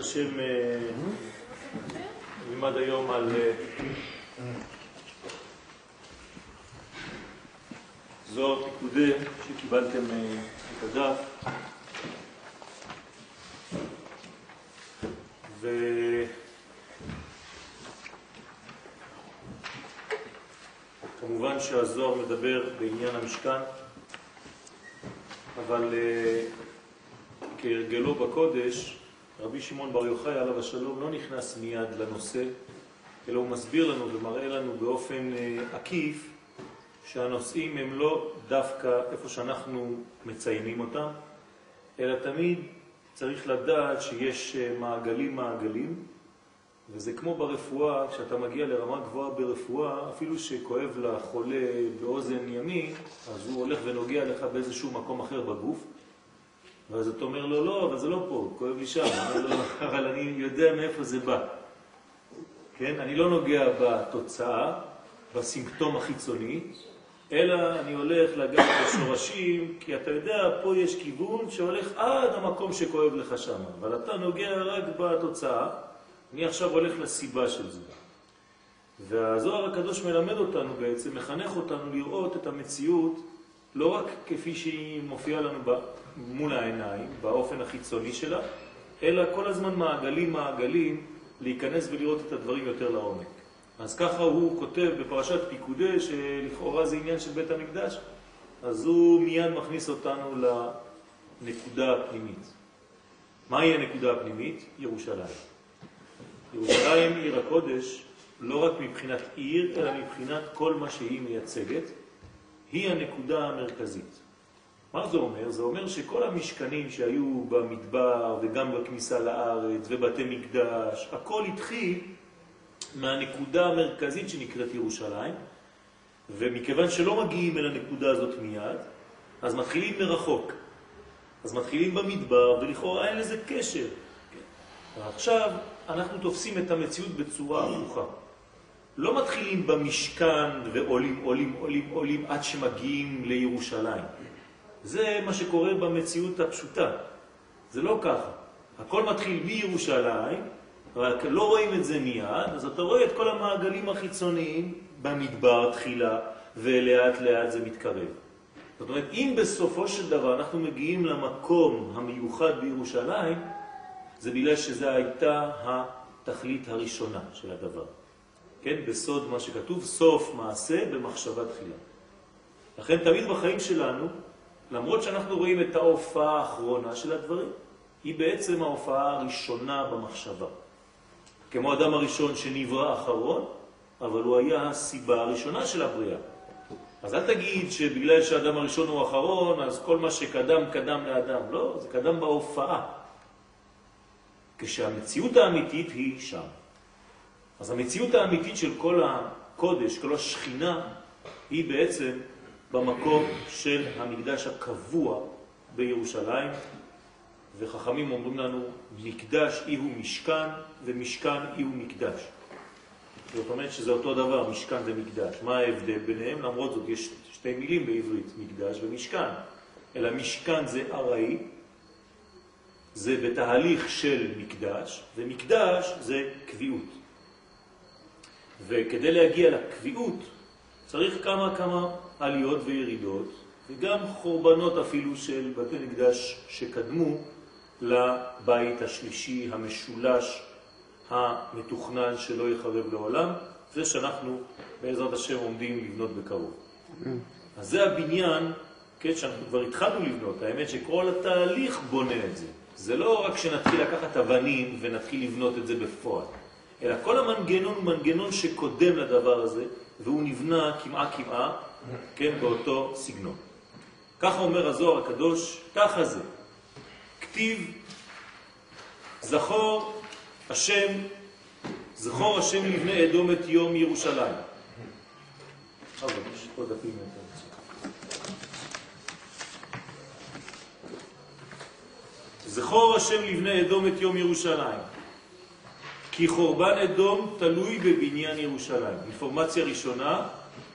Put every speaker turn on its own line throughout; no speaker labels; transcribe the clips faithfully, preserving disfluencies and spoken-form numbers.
השם נלמד היום על זוהר פיקודי שקיבלתם את הדף, וכמובן שהזוהר מדבר בעניין המשכן, אבל כהרגלו בקודש רבי שמעון בר יוחאי עליו השלום לא נכנס מיד לנושא, אלא הוא מסביר לנו ומראה לנו באופן עקיף שהנושאים הם לא דווקא איפה שאנחנו מציינים אותם, אלא תמיד צריך לדעת שיש מעגלים מעגלים, וזה כמו ברפואה, כשאתה מגיע לרמה גבוהה ברפואה, אפילו שכואב לחולה באוזן ימין, אז הוא הולך ונוגע לך באיזשהו מקום אחר בגוף, ואז אתה אומר לו, לא, אבל זה לא פה, כואב לי שם, אבל אני יודע מאיפה זה בא. כן? אני לא נוגע בתוצאה, בסימפטום החיצוני, אלא אני הולך לגעת בשורשים, כי אתה יודע, פה יש כיוון שהולך עד המקום שכואב לך שם, אבל אתה נוגע רק בתוצאה, אני עכשיו הולך לסיבה של זה. והזוהר הקדוש מלמד אותנו בעצם, מחנך אותנו לראות את המציאות, לא רק כפי שהיא מופיעה לנו מול העיניים, באופן החיצוני שלה, אלא כל הזמן מעגלים מעגלים, להיכנס ולראות את הדברים יותר לעומק. אז ככה הוא כותב בפרשת פיקודי, שלכאורה זה עניין של בית המקדש, אז הוא מיד מכניס אותנו לנקודה הפנימית. מהי הנקודה הפנימית? ירושלים. ירושלים עיר הקודש, לא רק מבחינת עיר, אלא מבחינת כל מה שהיא מייצגת, היא הנקודה המרכזית. מה זה אומר? זה אומר שכל המשכנים שהיו במדבר וגם בכניסה לארץ ובתי מקדש, הכל התחיל מהנקודה המרכזית שנקראת ירושלים, ומכיוון שלא מגיעים אל הנקודה הזאת מיד, אז מתחילים מרחוק. אז מתחילים במדבר, ולכאורה אין לזה קשר. ועכשיו אנחנו תופסים את המציאות בצורה הפוכה. לא מתחילים במשכן ועולים, עולים, עולים, עולים עד שמגיעים לירושלים. זה מה שקורה במציאות הפשוטה. זה לא ככה. הכל מתחיל מירושלים, רק לא רואים את זה מיד, אז אתה רואה את כל המעגלים החיצוניים במדבר תחילה, ולאט לאט זה מתקרב. זאת אומרת, אם בסופו של דבר אנחנו מגיעים למקום המיוחד בירושלים, זה בגלל שזה הייתה התכלית הראשונה של הדבר. כן? בסוד מה שכתוב, סוף מעשה במחשבה תחילה. לכן תמיד בחיים שלנו, למרות שאנחנו רואים את ההופעה האחרונה של הדברים, היא בעצם ההופעה הראשונה במחשבה. כמו אדם הראשון שנברא אחרון, אבל הוא היה הסיבה הראשונה של הבריאה. אז אל תגיד שבגלל שהאדם הראשון הוא אחרון, אז כל מה שקדם קדם לאדם. לא, זה קדם בהופעה. כשהמציאות האמיתית היא שם. אז המציאות האמיתית של כל הקודש, כל השכינה, היא בעצם במקום של המקדש הקבוע בירושלים, וחכמים אומרים לנו, מקדש אי הוא משכן, ומשכן אי הוא מקדש. זאת אומרת שזה אותו דבר, משכן ומקדש. מה ההבדל ביניהם? למרות זאת יש שתי מילים בעברית, מקדש ומשכן. אלא משכן זה ארעי, זה בתהליך של מקדש, ומקדש זה קביעות. וכדי להגיע לקביעות צריך כמה כמה עליות וירידות, וגם חורבנות אפילו של בתי מקדש שקדמו לבית השלישי המשולש המתוכנן שלא יחרב לעולם, זה שאנחנו בעזרת השם עומדים לבנות בקרוב. אז זה הבניין, כן, שאנחנו כבר התחלנו לבנות, האמת שכל התהליך בונה את זה. זה לא רק שנתחיל לקחת אבנים ונתחיל לבנות את זה בפועל, אלא כל המנגנון הוא מנגנון שקודם לדבר הזה, והוא נבנה כמעה כמעה, כן, באותו סגנון. ככה אומר הזוהר הקדוש, ככה זה. כתיב, זכור השם, זכור השם לבני אדום את יום ירושלים. אבל יש עוד דפים יותר. זכור השם לבני אדום את יום ירושלים. כי חורבן אדום תלוי בבניין ירושלים. אינפורמציה ראשונה,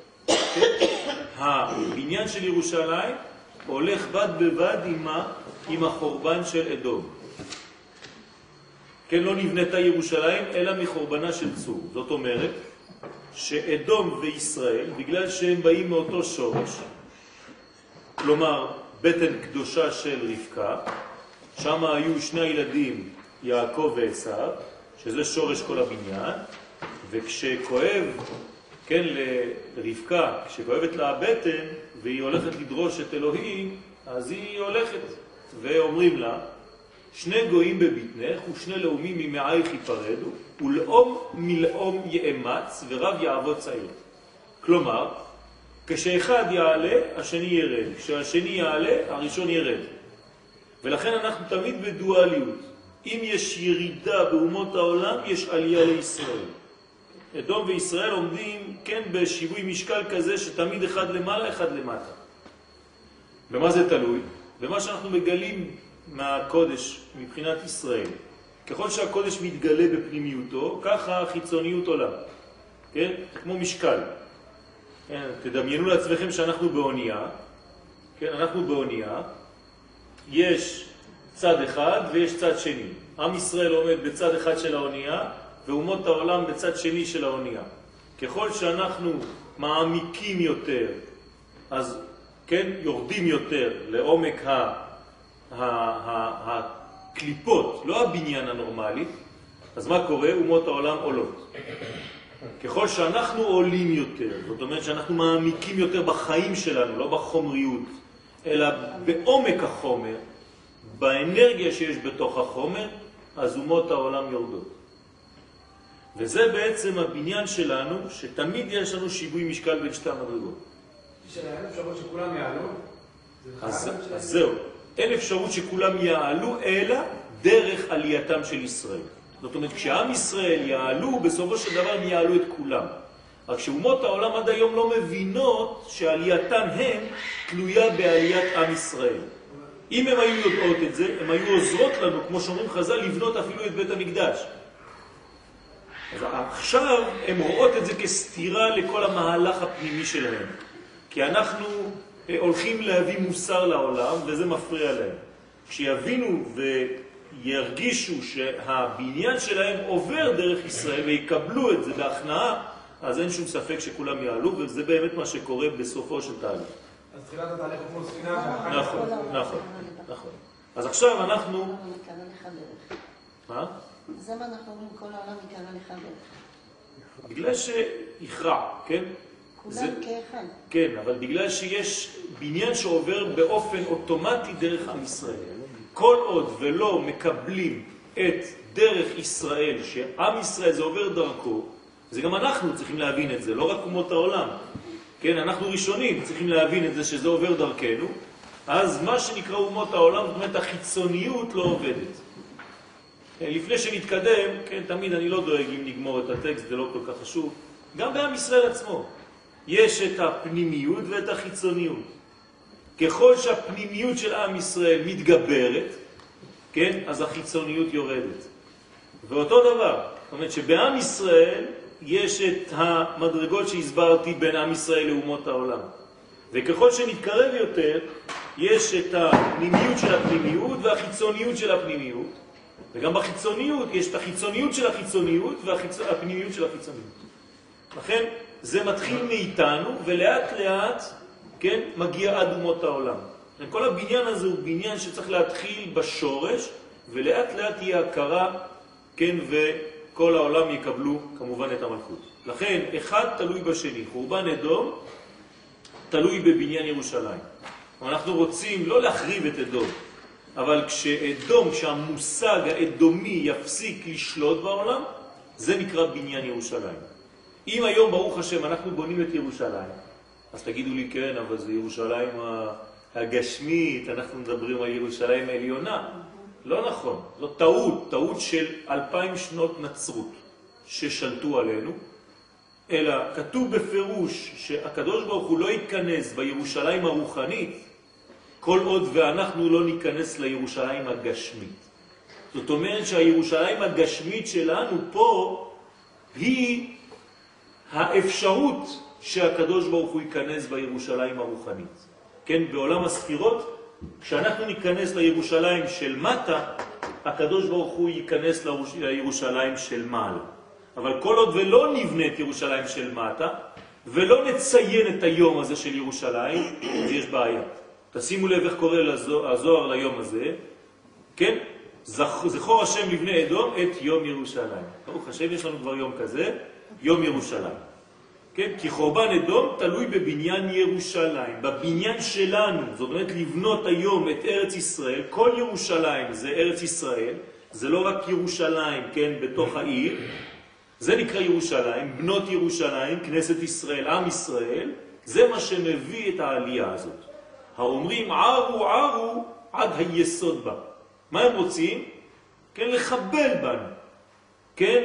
הבניין של ירושלים הולך בד בבד עם, עם החורבן של אדום. כן, לא נבנתה ירושלים אלא מחורבנה של צור. זאת אומרת שאדום וישראל, בגלל שהם באים מאותו שורש, כלומר בטן קדושה של רבקה, שם היו שני הילדים יעקב ועשיו, שזה שורש כל הבניין, וכשכואב, כן, לרבקה, כשכואבת לה הבטן והיא הולכת לדרוש את אלוהים, אז היא הולכת ואומרים לה, שני גויים בבטנך ושני לאומים ממעייך ייפרדו, ולאום מלאום יאמץ ורב יעבוד צעיר. כלומר, כשאחד יעלה, השני ירד. כשהשני יעלה, הראשון ירד. ולכן אנחנו תמיד בדואליות. אם יש ירידה באומות העולם, יש עלייה לישראל. אדום וישראל עומדים, כן, בשיווי משקל כזה שתמיד אחד למעלה, אחד למטה. במה זה תלוי? במה שאנחנו מגלים מהקודש מבחינת ישראל. ככל שהקודש מתגלה בפנימיותו, ככה החיצוניות עולה. כן? כמו משקל. כן? תדמיינו לעצמכם שאנחנו באונייה. כן? אנחנו באונייה. יש צד אחד ויש צד שני. עם ישראל עומד בצד אחד של האונייה, ואומות העולם בצד שני של האונייה. ככל שאנחנו מעמיקים יותר, אז כן, יורדים יותר לעומק ה... הקליפות, לא הבניין הנורמלי, אז מה קורה? אומות העולם עולות. ככל שאנחנו עולים יותר, זאת אומרת שאנחנו מעמיקים יותר בחיים שלנו, לא בחומריות, אלא בעומק החומר, באנרגיה שיש בתוך החומר, אז אומות העולם יורדות. וזה בעצם הבניין שלנו, שתמיד יש לנו שיווי משקל בין שתי המדרגות.
שאין אפשרות שכולם יעלו?
אז זהו. אין אפשרות שכולם יעלו, אלא דרך עלייתם של ישראל. זאת אומרת, כשעם ישראל יעלו, בסופו של דבר הם יעלו את כולם. רק שאומות העולם עד היום לא מבינות שעלייתם הם תלויה בעליית עם ישראל. אם הם היו יודעות את זה, הם היו עוזרות לנו, כמו שאומרים חז"ל, לבנות אפילו את בית המקדש. אז עכשיו הם רואות את זה כסתירה לכל המהלך הפנימי שלהם. כי אנחנו הולכים להביא מוסר לעולם, וזה מפריע להם. כשיבינו וירגישו שהבניין שלהם עובר דרך ישראל ויקבלו את זה בהכנעה, אז אין שום ספק שכולם יעלו, וזה באמת מה שקורה בסופו של תהליך.
אז תחילת התהליך הוא כמו ספינה.
נכון, נכון, נכון. אז עכשיו אנחנו... מה?
זה מה אנחנו אומרים, כל העולם יקרה לך דרך.
בגלל שיכרע, כן?
כולם כאחד.
כן, אבל בגלל שיש בניין שעובר באופן אוטומטי דרך עם ישראל. כל עוד ולא מקבלים את דרך ישראל, שעם ישראל זה עובר דרכו, זה גם אנחנו צריכים להבין את זה, לא רק אומות העולם. כן, אנחנו ראשונים צריכים להבין את זה שזה עובר דרכנו, אז מה שנקרא אומות העולם, זאת אומרת החיצוניות לא עובדת. לפני שנתקדם, כן, תמיד אני לא דואג אם נגמור את הטקסט, זה לא כל כך חשוב, גם בעם ישראל עצמו. יש את הפנימיות ואת החיצוניות. ככל שהפנימיות של עם ישראל מתגברת, כן, אז החיצוניות יורדת. ואותו דבר, זאת אומרת שבעם ישראל יש את המדרגות שהסברתי בין עם ישראל לאומות העולם. וככל שנתקרב יותר, יש את הפנימיות של הפנימיות והחיצוניות של הפנימיות. וגם בחיצוניות יש את החיצוניות של החיצוניות והפנימיות של החיצוניות. לכן זה מתחיל מאיתנו ולאט לאט, כן, מגיע עד אומות העולם. כל הבניין הזה הוא בניין שצריך להתחיל בשורש ולאט לאט תהיה הכרה, כן, וכל העולם יקבלו כמובן את המלכות. לכן אחד תלוי בשני, חורבן אדום תלוי בבניין ירושלים. אנחנו רוצים לא להחריב את אדום, אבל כשאדום, כשהמושג האדומי יפסיק לשלוט בעולם, זה נקרא בניין ירושלים. אם היום ברוך השם אנחנו בונים את ירושלים, אז תגידו לי כן, אבל זה ירושלים הגשמית, אנחנו מדברים על ירושלים העליונה. לא נכון, לא טעות, טעות של אלפיים שנות נצרות ששלטו עלינו, אלא כתוב בפירוש שהקדוש ברוך הוא לא ייכנס בירושלים הרוחנית, כל עוד ואנחנו לא ניכנס לירושלים הגשמית. זאת אומרת שהירושלים הגשמית שלנו פה היא האפשרות שהקדוש ברוך הוא ייכנס בירושלים הרוחנית. כן, בעולם הספירות, כשאנחנו ניכנס לירושלים של מטה, הקדוש ברוך הוא ייכנס לירושלים של מעלה. אבל כל עוד ולא נבנה את ירושלים של מטה, ולא נציין את היום הזה של ירושלים, אז יש בעיה. תשימו לב איך קורא הזוהר ליום הזה, כן? זכור השם לבני אדום את יום ירושלים. ברוך השם, יש לנו כבר יום כזה, יום ירושלים. כן? כי חורבן אדום תלוי בבניין ירושלים, בבניין שלנו. זאת אומרת, לבנות היום את ארץ ישראל, כל ירושלים זה ארץ ישראל, זה לא רק ירושלים, כן, בתוך העיר, זה נקרא ירושלים, בנות ירושלים, כנסת ישראל, עם ישראל, זה מה שמביא את העלייה הזאת. האומרים ערו ערו עד היסוד בה. מה הם רוצים? כן, לחבל בנו, כן,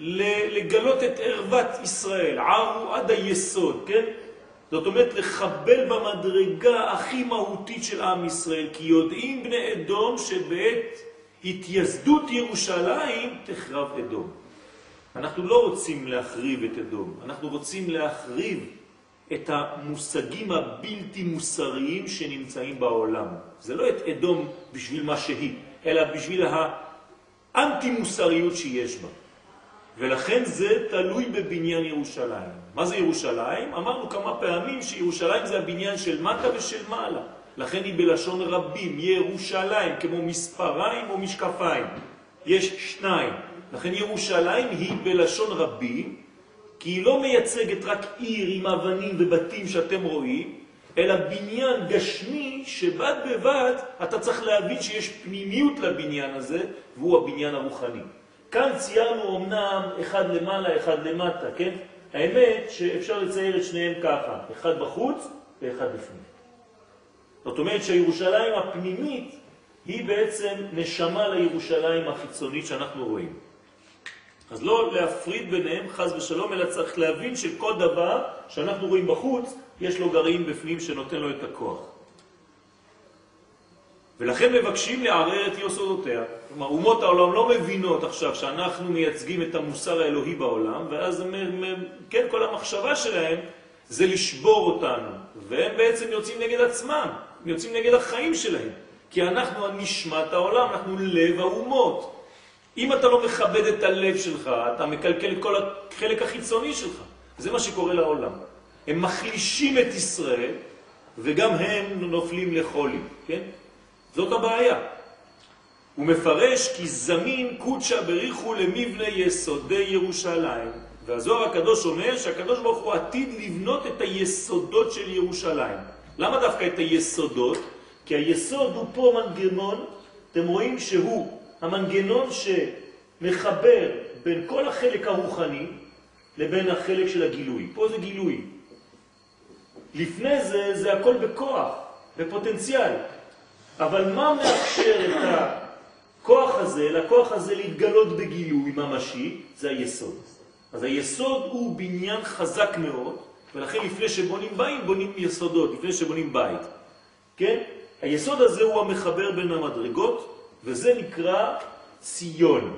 לגלות את ערוות ישראל, ערו עד היסוד, כן? זאת אומרת לחבל במדרגה הכי מהותית של עם ישראל, כי יודעים בני אדום שבעת התייסדות ירושלים תחרב אדום. אנחנו לא רוצים להחריב את אדום, אנחנו רוצים להחריב את המושגים הבלתי מוסריים שנמצאים בעולם. זה לא את אדום בשביל מה שהיא, אלא בשביל האנטי מוסריות שיש בה. ולכן זה תלוי בבניין ירושלים. מה זה ירושלים? אמרנו כמה פעמים שירושלים זה הבניין של מטה ושל מעלה. לכן היא בלשון רבים, ירושלים, כמו מספריים או משקפיים. יש שניים. לכן ירושלים היא בלשון רבים, כי היא לא מייצגת רק עיר עם אבנים ובתים שאתם רואים, אלא בניין גשמי שבד בבד אתה צריך להבין שיש פנימיות לבניין הזה, והוא הבניין הרוחני. כאן ציירנו אמנם אחד למעלה, אחד למטה, כן? האמת שאפשר לצייר את שניהם ככה, אחד בחוץ ואחד בפנים. זאת אומרת שהירושלים הפנימית היא בעצם נשמה לירושלים החיצונית שאנחנו רואים. אז לא להפריד ביניהם חס ושלום, אלא צריך להבין שכל דבר שאנחנו רואים בחוץ, יש לו גרעין בפנים שנותן לו את הכוח. ולכן מבקשים לערער את יסודותיה. כלומר, אומות העולם לא מבינות עכשיו שאנחנו מייצגים את המוסר האלוהי בעולם, ואז הם, כן, כל המחשבה שלהם זה לשבור אותנו. והם בעצם יוצאים נגד עצמם, יוצאים נגד החיים שלהם. כי אנחנו נשמת העולם, אנחנו לב האומות. אם אתה לא מכבד את הלב שלך, אתה מקלקל את כל החלק החיצוני שלך. זה מה שקורה לעולם. הם מחלישים את ישראל, וגם הם נופלים לחולי, כן? זאת הבעיה. הוא מפרש כי זמין קודשה בריחו למבנה יסודי ירושלים. והזוהר הקדוש אומר שהקדוש ברוך הוא עתיד לבנות את היסודות של ירושלים. למה דווקא את היסודות? כי היסוד הוא פה מנגנון, אתם רואים שהוא המנגנון שמחבר בין כל החלק הרוחני לבין החלק של הגילוי. פה זה גילוי. לפני זה, זה הכל בכוח, בפוטנציאל. אבל מה מאפשר את הכוח הזה, לכוח הזה להתגלות בגילוי ממשי? זה היסוד. אז היסוד הוא בניין חזק מאוד, ולכן לפני שבונים בית, בונים יסודות, לפני שבונים בית. כן? היסוד הזה הוא המחבר בין המדרגות, וזה נקרא ציון.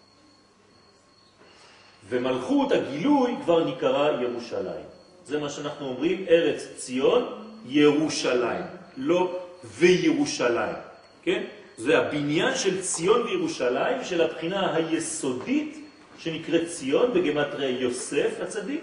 ומלכות הגילוי כבר נקרא ירושלים. זה מה שאנחנו אומרים, ארץ ציון, ירושלים. לא וירושלים. כן? זה הבניין של ציון וירושלים, של הבחינה היסודית, שנקראת ציון, בגמטריה יוסף הצדיק,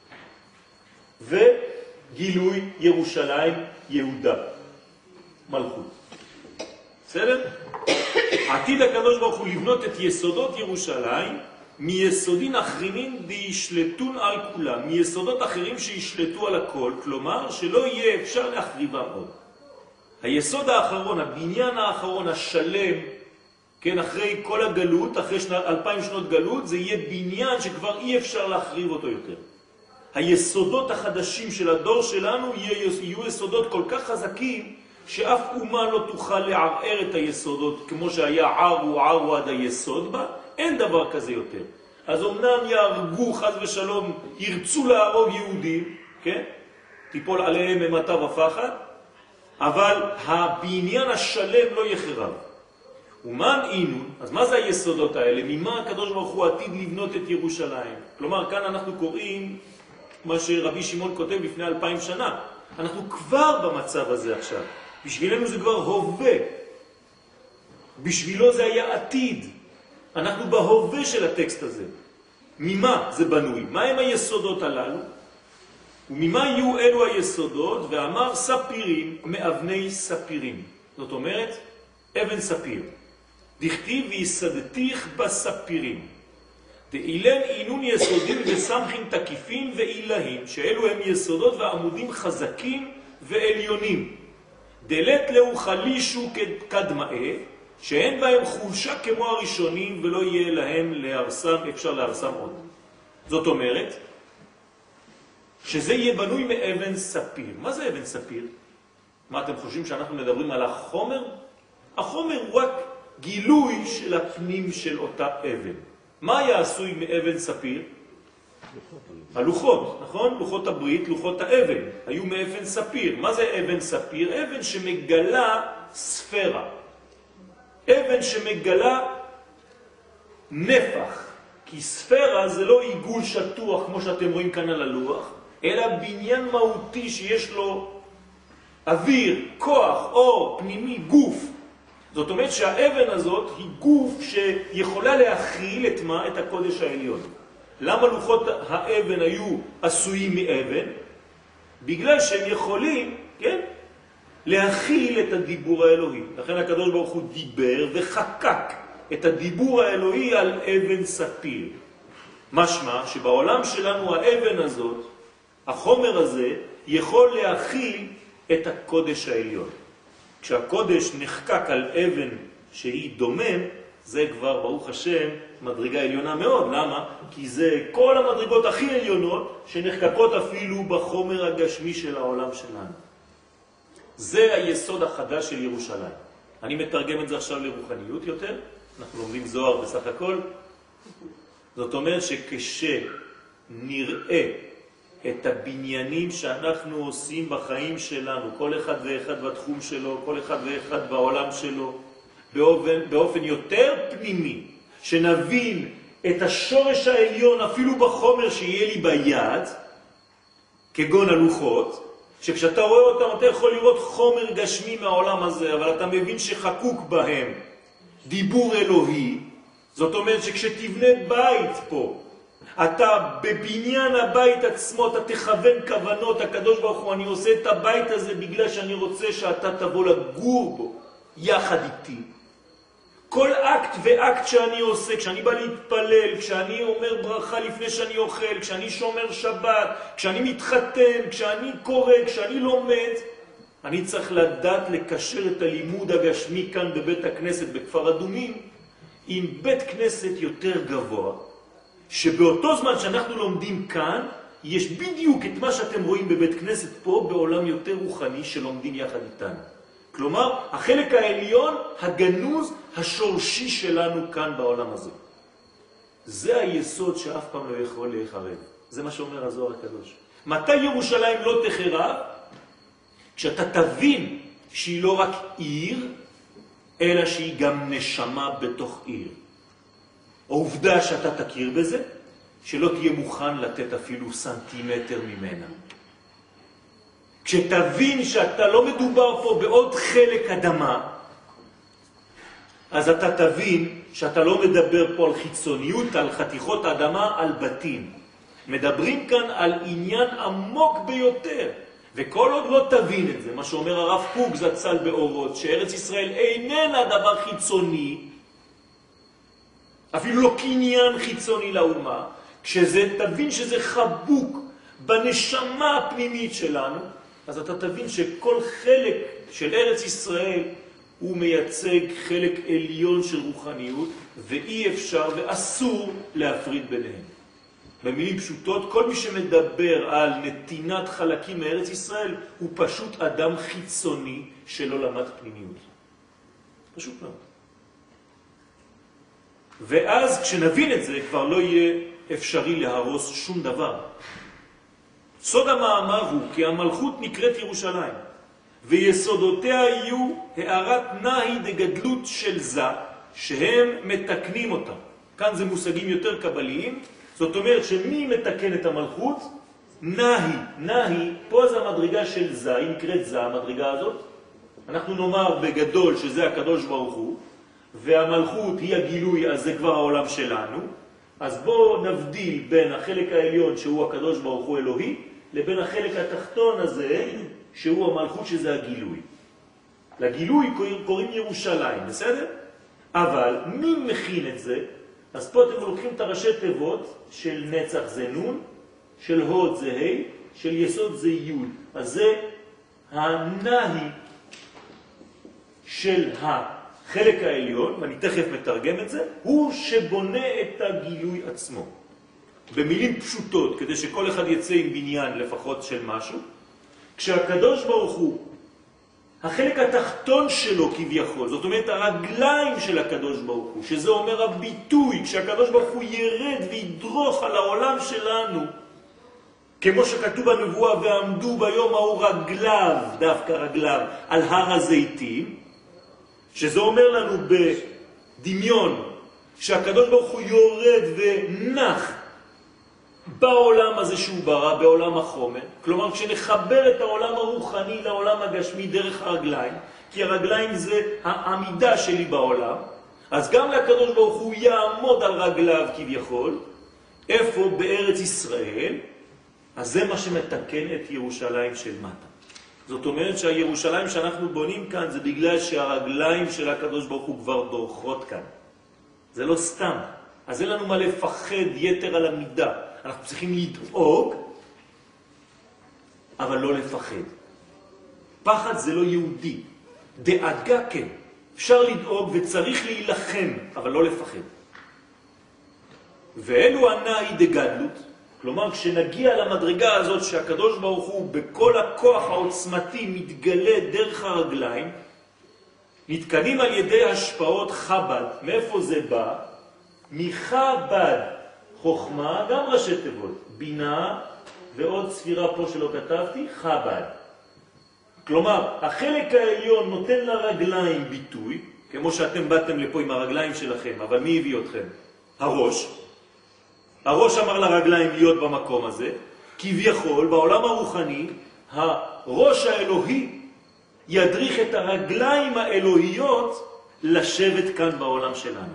וגילוי ירושלים יהודה. מלכות. בסדר? עתיד הקדוש ברוך הוא לבנות את יסודות ירושלים מיסודין אחרים דישלטון על כולם, מיסודות אחרים שישלטו על הכל, כלומר שלא יהיה אפשר להחריבם עוד. היסוד האחרון, הבניין האחרון השלם, כן, אחרי כל הגלות, אחרי שנה, אלפיים שנות גלות, זה יהיה בניין שכבר אי אפשר להחריב אותו יותר. היסודות החדשים של הדור שלנו יהיו יסודות כל כך חזקים שאף אומה לא תוכל לערער את היסודות, כמו שהיה ערו ערו עד היסוד בה, אין דבר כזה יותר. אז אמנם יהרגו חס ושלום, ירצו להרוג יהודים, כן? תיפול עליהם ממתה ופחד, אבל הבניין השלם לא יחרב. ומן אינון, אז מה זה היסודות האלה? ממה הקדוש ברוך הוא עתיד לבנות את ירושלים? כלומר, כאן אנחנו קוראים מה שרבי שמעון כותב לפני אלפיים שנה. אנחנו כבר במצב הזה עכשיו. בשבילנו זה כבר הווה. בשבילו זה היה עתיד. אנחנו בהווה של הטקסט הזה. ממה זה בנוי? מה הם היסודות הללו? וממה יהיו אלו היסודות? ואמר ספירים מאבני ספירים. זאת אומרת, אבן ספיר. דכתיב ויסדתיך בספירים. דאילן אינון יסודים וסמכים תקיפים ואילהים, שאלו הם יסודות ועמודים חזקים ועליונים. דלת לאו חלישו כדמאה, שאין בהם חולשה כמו הראשונים ולא יהיה להם להרסם, אפשר להרסם עוד. זאת אומרת, שזה יהיה בנוי מאבן ספיר. מה זה אבן ספיר? מה אתם חושבים שאנחנו מדברים על החומר? החומר הוא רק גילוי של הפנים של אותה אבן. מה היה עשוי מאבן ספיר? הלוחות, נכון? לוחות הברית, לוחות האבן, היו מאבן ספיר. מה זה אבן ספיר? אבן שמגלה ספירה. אבן שמגלה נפח. כי ספירה זה לא עיגול שטוח כמו שאתם רואים כאן על הלוח, אלא בניין מהותי שיש לו אוויר, כוח, אור, פנימי, גוף. זאת אומרת שהאבן הזאת היא גוף שיכולה להכיל את מה? את הקודש העליון. למה לוחות האבן היו עשויים מאבן? בגלל שהם יכולים, כן? להכיל את הדיבור האלוהי. לכן הקדוש ברוך הוא דיבר וחקק את הדיבור האלוהי על אבן ספיר. משמע שבעולם שלנו האבן הזאת, החומר הזה, יכול להכיל את הקודש העליון. כשהקודש נחקק על אבן שהיא דומם, זה כבר ברוך השם מדרגה עליונה מאוד. למה? כי זה כל המדרגות הכי עליונות שנחקקות אפילו בחומר הגשמי של העולם שלנו. זה היסוד החדש של ירושלים. אני מתרגם את זה עכשיו לרוחניות יותר. אנחנו לומדים זוהר בסך הכל. זאת אומרת שכשנראה את הבניינים שאנחנו עושים בחיים שלנו, כל אחד ואחד בתחום שלו, כל אחד ואחד בעולם שלו, באופן, באופן יותר פנימי, שנבין את השורש העליון אפילו בחומר שיהיה לי ביד, כגון הלוחות, שכשאתה רואה אותם אתה יכול לראות חומר גשמי מהעולם הזה, אבל אתה מבין שחקוק בהם דיבור אלוהי. זאת אומרת שכשתבנה בית פה, אתה בבניין הבית עצמו, אתה תכוון כוונות, הקדוש ברוך הוא, אני עושה את הבית הזה בגלל שאני רוצה שאתה תבוא לגור בו יחד איתי. כל אקט ואקט שאני עושה, כשאני בא להתפלל, כשאני אומר ברכה לפני שאני אוכל, כשאני שומר שבת, כשאני מתחתן, כשאני קורא, כשאני לומד, אני צריך לדעת לקשר את הלימוד הגשמי כאן בבית הכנסת בכפר אדומים עם בית כנסת יותר גבוה, שבאותו זמן שאנחנו לומדים כאן, יש בדיוק את מה שאתם רואים בבית כנסת פה בעולם יותר רוחני שלומדים יחד איתנו. כלומר, החלק העליון, הגנוז, השורשי שלנו כאן בעולם הזה. זה היסוד שאף פעם לא יכול להיחרב. זה מה שאומר הזוהר הקדוש. מתי ירושלים לא תחרב? כשאתה תבין שהיא לא רק עיר, אלא שהיא גם נשמה בתוך עיר. העובדה שאתה תכיר בזה, שלא תהיה מוכן לתת אפילו סנטימטר ממנה. כשתבין שאתה לא מדובר פה בעוד חלק אדמה, אז אתה תבין שאתה לא מדבר פה על חיצוניות, על חתיכות אדמה, על בתים. מדברים כאן על עניין עמוק ביותר. וכל עוד לא תבין את זה, מה שאומר הרב קוק זצ"ל באורות, שארץ ישראל איננה דבר חיצוני, אפילו לא קניין חיצוני לאומה, כשזה תבין שזה חבוק בנשמה הפנימית שלנו, אז אתה תבין שכל חלק של ארץ ישראל הוא מייצג חלק עליון של רוחניות, ואי אפשר ואסור להפריד ביניהם. במילים פשוטות, כל מי שמדבר על נתינת חלקים מארץ ישראל הוא פשוט אדם חיצוני שלא למד פנימיות. פשוט מאוד. ואז כשנבין את זה כבר לא יהיה אפשרי להרוס שום דבר. סוד המאמר הוא כי המלכות נקראת ירושלים, ויסודותיה יהיו הערת נהי דגדלות של זה, שהם מתקנים אותה. כאן זה מושגים יותר קבליים, זאת אומרת שמי מתקן את המלכות? נהי. נהי, פה זה המדרגה של זה, היא נקראת זה, המדרגה הזאת. אנחנו נאמר בגדול שזה הקדוש ברוך הוא, והמלכות היא הגילוי, אז זה כבר העולם שלנו. אז בואו נבדיל בין החלק העליון שהוא הקדוש ברוך הוא אלוהי, לבין החלק התחתון הזה שהוא המלכות שזה הגילוי. לגילוי קוראים ירושלים, בסדר? אבל מי מכין את זה? אז פה אתם לוקחים את הראשי תיבות של נצח זה נון, של הוד זה ה', של יסוד זה י'. אז זה הנהי של החלק העליון, ואני תכף מתרגם את זה, הוא שבונה את הגילוי עצמו. במילים פשוטות, כדי שכל אחד יצא עם בניין לפחות של משהו, כשהקדוש ברוך הוא, החלק התחתון שלו כביכול, זאת אומרת הרגליים של הקדוש ברוך הוא, שזה אומר הביטוי, כשהקדוש ברוך הוא ירד וידרוך על העולם שלנו, כמו שכתוב בנבואה, ועמדו ביום ההוא רגליו, דווקא רגליו, על הר הזיתים, שזה אומר לנו בדמיון, שהקדוש ברוך הוא יורד ונח בעולם הזה שהוא ברא, בעולם החומר. כלומר, כשנחבר את העולם הרוחני לעולם הגשמי דרך הרגליים, כי הרגליים זה העמידה שלי בעולם, אז גם לקדוש ברוך הוא יעמוד על רגליו כביכול, איפה? בארץ ישראל. אז זה מה שמתקן את ירושלים של מטה. זאת אומרת שהירושלים שאנחנו בונים כאן זה בגלל שהרגליים של הקדוש ברוך הוא כבר דורכות כאן. זה לא סתם. אז אין לנו מה לפחד יתר על המידה. אנחנו צריכים לדאוג, אבל לא לפחד. פחד זה לא יהודי. דאגה כן. אפשר לדאוג וצריך להילחם, אבל לא לפחד. ואלו הנאי דגדלות, כלומר כשנגיע למדרגה הזאת שהקדוש ברוך הוא בכל הכוח העוצמתי מתגלה דרך הרגליים, נתקנים על ידי השפעות חב"ד. מאיפה זה בא? מחב"ד. חוכמה, גם ראשי תיבות, בינה ועוד ספירה פה שלא כתבתי, חב"ד. כלומר, החלק העליון נותן לרגליים ביטוי, כמו שאתם באתם לפה עם הרגליים שלכם, אבל מי הביא אתכם? הראש. הראש אמר לרגליים להיות במקום הזה, כביכול בעולם הרוחני, הראש האלוהי ידריך את הרגליים האלוהיות לשבת כאן בעולם שלנו.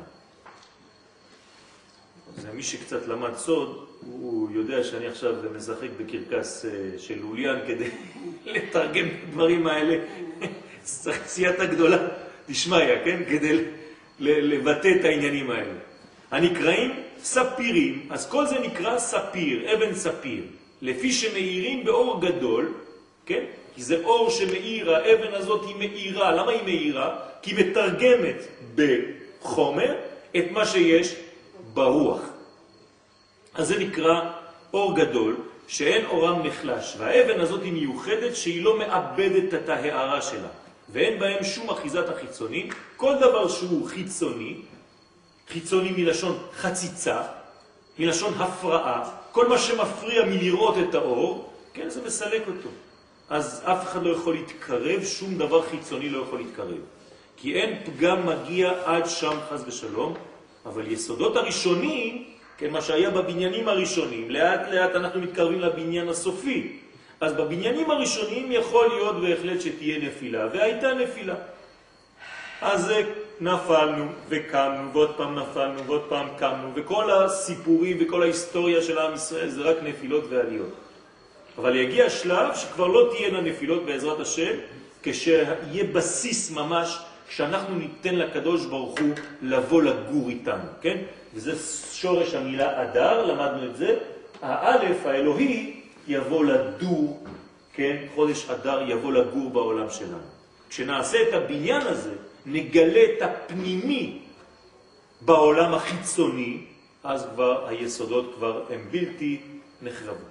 זה מי שקצת למד סוד, הוא יודע שאני עכשיו משחק בקרקס של לוליאן כדי לתרגם את הדברים האלה, סייעתא גדולה, תשמעיה, כן? כדי לבטא את העניינים האלה. הנקראים ספירים, אז כל זה נקרא ספיר, אבן ספיר, לפי שמאירים באור גדול, כן? כי זה אור שמאיר, האבן הזאת היא מאירה. למה היא מאירה? כי היא מתרגמת בחומר את מה שיש ברוח. אז זה נקרא אור גדול, שאין אורם נחלש, והאבן הזאת היא מיוחדת שהיא לא מאבדת את ההערה שלה, ואין בהם שום אחיזת החיצוני. כל דבר שהוא חיצוני, חיצוני מלשון חציצה, מלשון הפרעה, כל מה שמפריע מלראות את האור, כן, זה מסלק אותו. אז אף אחד לא יכול להתקרב, שום דבר חיצוני לא יכול להתקרב. כי אין פגם מגיע עד שם חס ושלום, אבל יסודות הראשונים, כן, מה שהיה בבניינים הראשונים, לאט לאט אנחנו מתקרבים לבניין הסופי. אז בבניינים הראשונים יכול להיות בהחלט שתהיה נפילה, והייתה נפילה. אז נפלנו וקמנו, ועוד פעם נפלנו, ועוד פעם קמנו, וכל הסיפורים וכל ההיסטוריה של עם ישראל זה רק נפילות ועליות. אבל יגיע שלב שכבר לא תהיינה נפילות בעזרת השם, כשיהיה בסיס ממש, כשאנחנו ניתן לקדוש ברוך הוא לבוא לגור איתנו, כן? וזה שורש המילה אדר, למדנו את זה. האלף, האלוהי, יבוא לדור, כן? חודש אדר יבוא לגור בעולם שלנו. כשנעשה את הבניין הזה, נגלה את הפנימי בעולם החיצוני, אז כבר היסודות כבר הם בלתי נחרבות.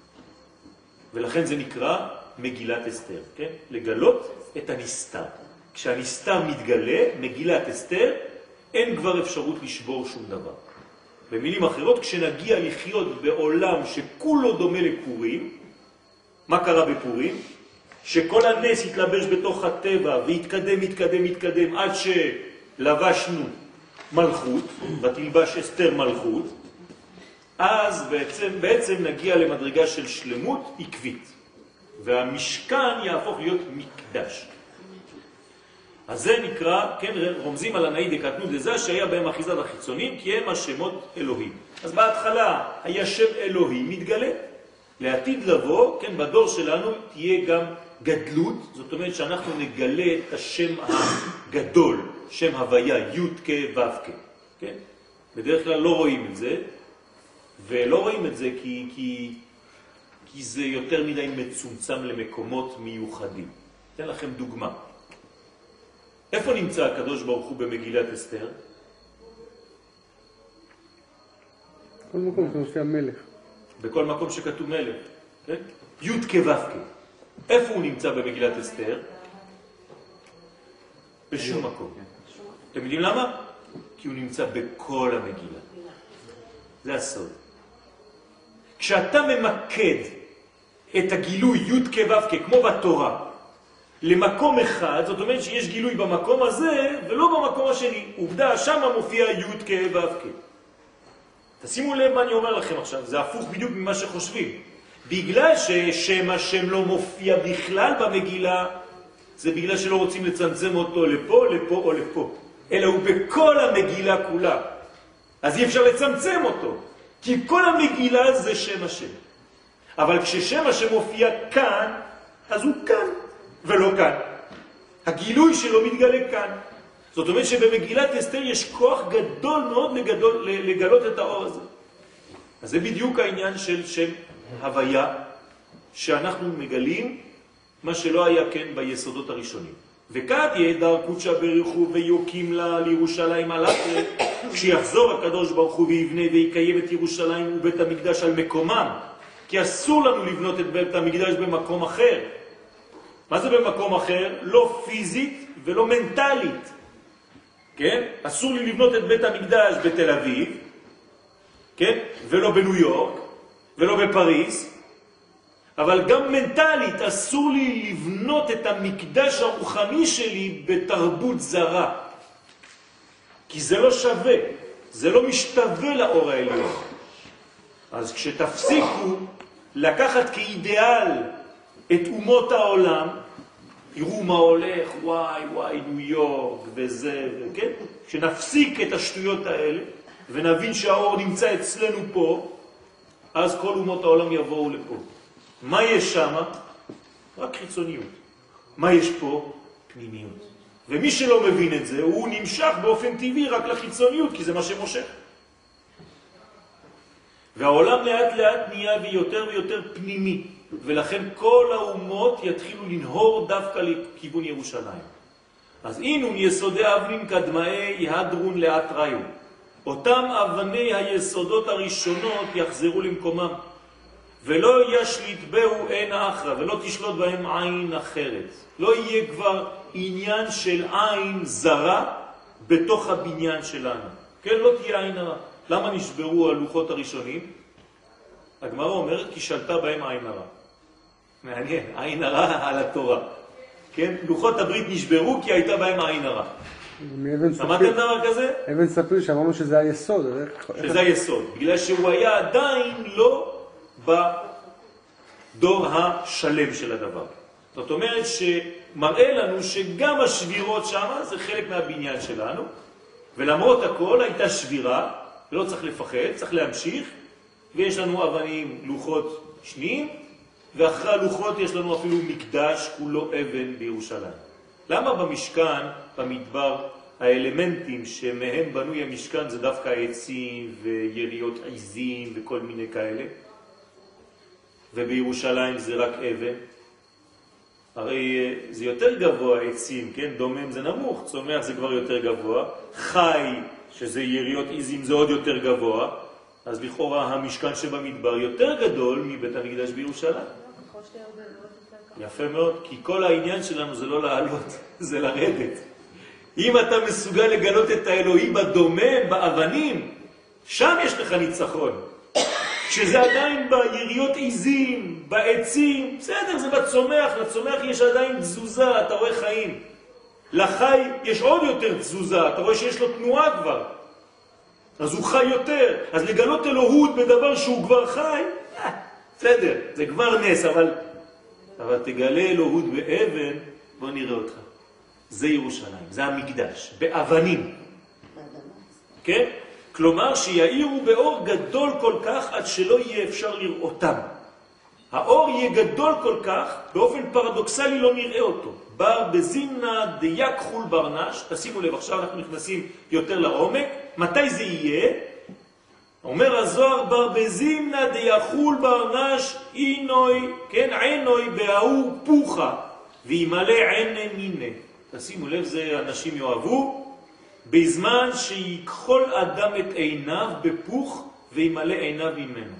ולכן זה נקרא מגילת אסתר, כן? לגלות את הנסתר. כשהנסתר מתגלה, מגילת אסתר, אין כבר אפשרות לשבור שום דבר. במילים אחרות, כשנגיע לחיות בעולם שכולו דומה לפורים, מה קרה בפורים? שכל הנס יתלבש בתוך הטבע ויתקדם, יתקדם, יתקדם, עד שלבשנו מלכות, ותלבש אסתר מלכות, אז בעצם, בעצם נגיע למדרגה של שלמות עקבית, והמשכן יהפוך להיות מקדש. אז זה נקרא, כן, רומזים על הנאי דקטנות דזה שהיה בהם אחיזת החיצונים, כי הם השמות אלוהים. אז בהתחלה היה שם אלוהים מתגלה. לעתיד לבוא, כן, בדור שלנו תהיה גם גדלות, זאת אומרת שאנחנו נגלה את השם הגדול, שם הוויה, י' כ' ו' כ', כן? בדרך כלל לא רואים את זה, ולא רואים את זה כי, כי, כי זה יותר מדי מצומצם למקומות מיוחדים. אתן לכם דוגמה. איפה נמצא הקדוש ברוך הוא במגילת אסתר?
כל מקום שמופיע מלך.
בכל מקום שכתוב מלך, כן? י' כ' ו' כ'. איפה הוא נמצא במגילת אסתר? בשום מקום. אתם יודעים למה? כי הוא נמצא בכל המגילה. זה הסוד. כשאתה ממקד את הגילוי י' כ' ו' כ' כמו בתורה למקום אחד, זאת אומרת שיש גילוי במקום הזה ולא במקום השני. עובדה, שם מופיע י' כ' ו' כ'. תשימו לב מה אני אומר לכם עכשיו, זה הפוך בדיוק ממה שחושבים. בגלל ששם השם לא מופיע בכלל במגילה, זה בגלל שלא רוצים לצמצם אותו לפה, לפה או לפה. אלא הוא בכל המגילה כולה. אז אי אפשר לצמצם אותו, כי כל המגילה זה שם השם. אבל כששם השם מופיע כאן, אז הוא כאן ולא כאן. הגילוי שלו מתגלה כאן. זאת אומרת שבמגילת אסתר יש כוח גדול מאוד לגדול, לגלות את האור הזה. אז זה בדיוק העניין של שם הוויה, שאנחנו מגלים מה שלא היה כן ביסודות הראשונים. וכד יהדר קודשה בריחו ויוקים לה לירושלים על אחרת, כשיחזור הקדוש ברוך הוא ויבנה ויקיים את ירושלים ובית המקדש על מקומם, כי אסור לנו לבנות את בית המקדש במקום אחר. מה זה במקום אחר? לא פיזית ולא מנטלית. כן? אסור לי לבנות את בית המקדש בתל אביב, כן? ולא בניו יורק, ולא בפריז, אבל גם מנטלית אסור לי לבנות את המקדש הרוחני שלי בתרבות זרה. כי זה לא שווה, זה לא משתווה לאור העליון. אז כשתפסיקו לקחת כאידיאל את אומות העולם, תראו מה הולך, וואי, וואי, ניו יורק וזה, כן? כשנפסיק את השטויות האלה ונבין שהאור נמצא אצלנו פה, אז כל אומות העולם יבואו לפה. מה יש שם? רק חיצוניות. מה יש פה? פנימיות. ומי שלא מבין את זה, הוא נמשך באופן טבעי רק לחיצוניות, כי זה מה שמושך. והעולם לאט לאט נהיה ויותר ויותר פנימי, ולכן כל האומות יתחילו לנהור דווקא לכיוון ירושלים. אז אינון יסודי אבנים קדמאי יהדרון לאט ראיו. אותם אבני היסודות הראשונות יחזרו למקומם, ולא ישליט בהו אין אחרה, ולא תשלוט בהם עין אחרת. לא יהיה כבר עניין של עין זרה בתוך הבניין שלנו. כן, לא תהיה עין הרע. למה נשברו הלוחות הראשונים? הגמרא אומרת כי שלטה בהם עין הרע. מעניין, עין הרע על התורה. כן, לוחות הברית נשברו כי הייתה בהם עין הרע. שמעתם דבר כזה?
אבן ספיר שאמרנו שזה היסוד.
שזה היסוד, בגלל שהוא היה עדיין לא בדור השלם של הדבר. זאת אומרת שמראה לנו שגם השבירות שם זה חלק מהבניין שלנו, ולמרות הכל הייתה שבירה, לא צריך לפחד, צריך להמשיך, ויש לנו אבנים, לוחות שניים, ואחרי הלוחות יש לנו אפילו מקדש כולו אבן בירושלים. למה במשכן, במדבר, האלמנטים שמהם בנוי המשכן זה דווקא עצים ויריות עיזים וכל מיני כאלה? ובירושלים זה רק אבן? הרי זה יותר גבוה עצים, כן? דומם זה נמוך, צומח זה כבר יותר גבוה, חי שזה יריות עיזים זה עוד יותר גבוה, אז לכאורה המשכן שבמדבר יותר גדול מבית המקדש בירושלים. יפה מאוד, כי כל העניין שלנו זה לא לעלות, זה לרדת. אם אתה מסוגל לגלות את האלוהים בדומם, באבנים, שם יש לך ניצחון. כשזה עדיין ביריות עיזים, בעצים, בסדר, זה בצומח, לצומח יש עדיין תזוזה, אתה רואה חיים. לחי יש עוד יותר תזוזה, אתה רואה שיש לו תנועה כבר. אז הוא חי יותר. אז לגלות אלוהות בדבר שהוא כבר חי, בסדר, זה כבר נס, אבל, אבל תגלה אלוהות באבן, בוא נראה אותך. זה ירושלים, זה המקדש, באבנים. כן? כלומר שיאירו באור גדול כל כך עד שלא יהיה אפשר לראותם. האור יהיה גדול כל כך, באופן פרדוקסלי לא נראה אותו. בר בזימנה דייק חול ברנש, תשימו לב, עכשיו אנחנו נכנסים יותר לעומק, מתי זה יהיה? אומר הזוהר, בר בזימנה דייק חול ברנש, אינוי, כן, עינוי בהאו פוחה, וימלא עיני מיני. תשימו לב, זה אנשים יאהבו, בזמן שיקחול אדם את עיניו בפוך, וימלא עיניו ממנו.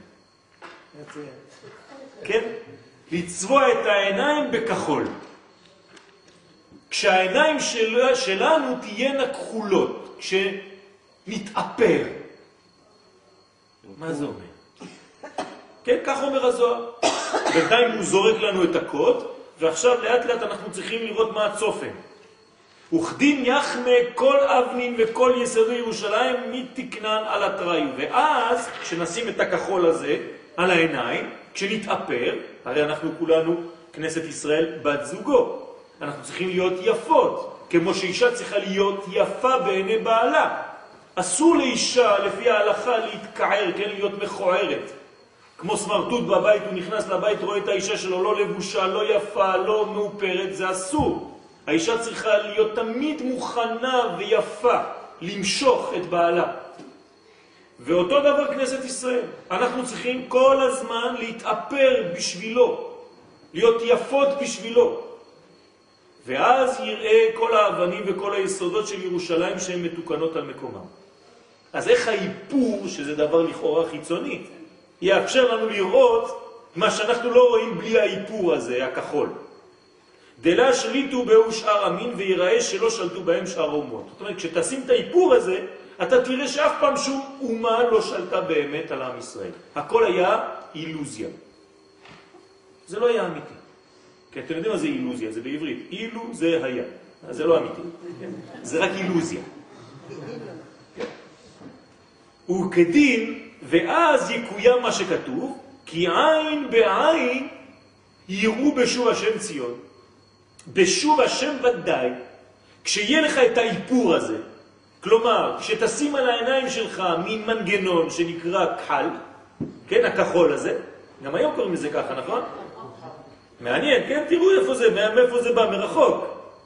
כן? לצבוע את העיניים בכחול. כשהעיניים של, שלנו תהיינה כחולות, כשנתאפר. מה זה אומר? כן, כך אומר הזוהר. בינתיים הוא זורק לנו את הקוד, ועכשיו לאט לאט אנחנו צריכים לראות מה הצופן. וכדין יחמה כל אבנים וכל יסודי ירושלים מתקנן על התראיו. ואז, כשנשים את הכחול הזה על העיניים, כשנתאפר, הרי אנחנו כולנו, כנסת ישראל, בת זוגו. אנחנו צריכים להיות יפות, כמו שאישה צריכה להיות יפה בעיני בעלה. אסור לאישה, לפי ההלכה, להתקער, כן, להיות מכוערת. כמו סמרטוט בבית, הוא נכנס לבית, רואה את האישה שלו לא לבושה, לא יפה, לא מאופרת, זה אסור. האישה צריכה להיות תמיד מוכנה ויפה, למשוך את בעלה. ואותו דבר כנסת ישראל. אנחנו צריכים כל הזמן להתאפר בשבילו, להיות יפות בשבילו. ואז יראה כל האבנים וכל היסודות של ירושלים שהן מתוקנות על מקומם. אז איך האיפור, שזה דבר לכאורה חיצוני, יאפשר לנו לראות מה שאנחנו לא רואים בלי האיפור הזה, הכחול. דלה שליטו באו שאר המין ויראה שלא שלטו בהם שאר אומות. זאת אומרת, כשתשים את האיפור הזה, אתה תראה שאף פעם שום אומה לא שלטה באמת על עם ישראל. הכל היה אילוזיה. זה לא היה אמיתי. כי אתם יודעים מה זה אילוזיה, זה בעברית. אילו זה היה. זה לא אמיתי. זה רק אילוזיה. וכדין, ואז יקוים מה שכתוב, כי עין בעין יראו בשוב השם ציון. בשוב השם ודאי, כשיהיה לך את האיפור הזה, כלומר, כשתשים על העיניים שלך מין מנגנון שנקרא כחל, כן, הכחול הזה, גם היום קוראים לזה ככה, נכון? מעניין, כן? תראו איפה זה, מאיפה זה בא, מרחוק.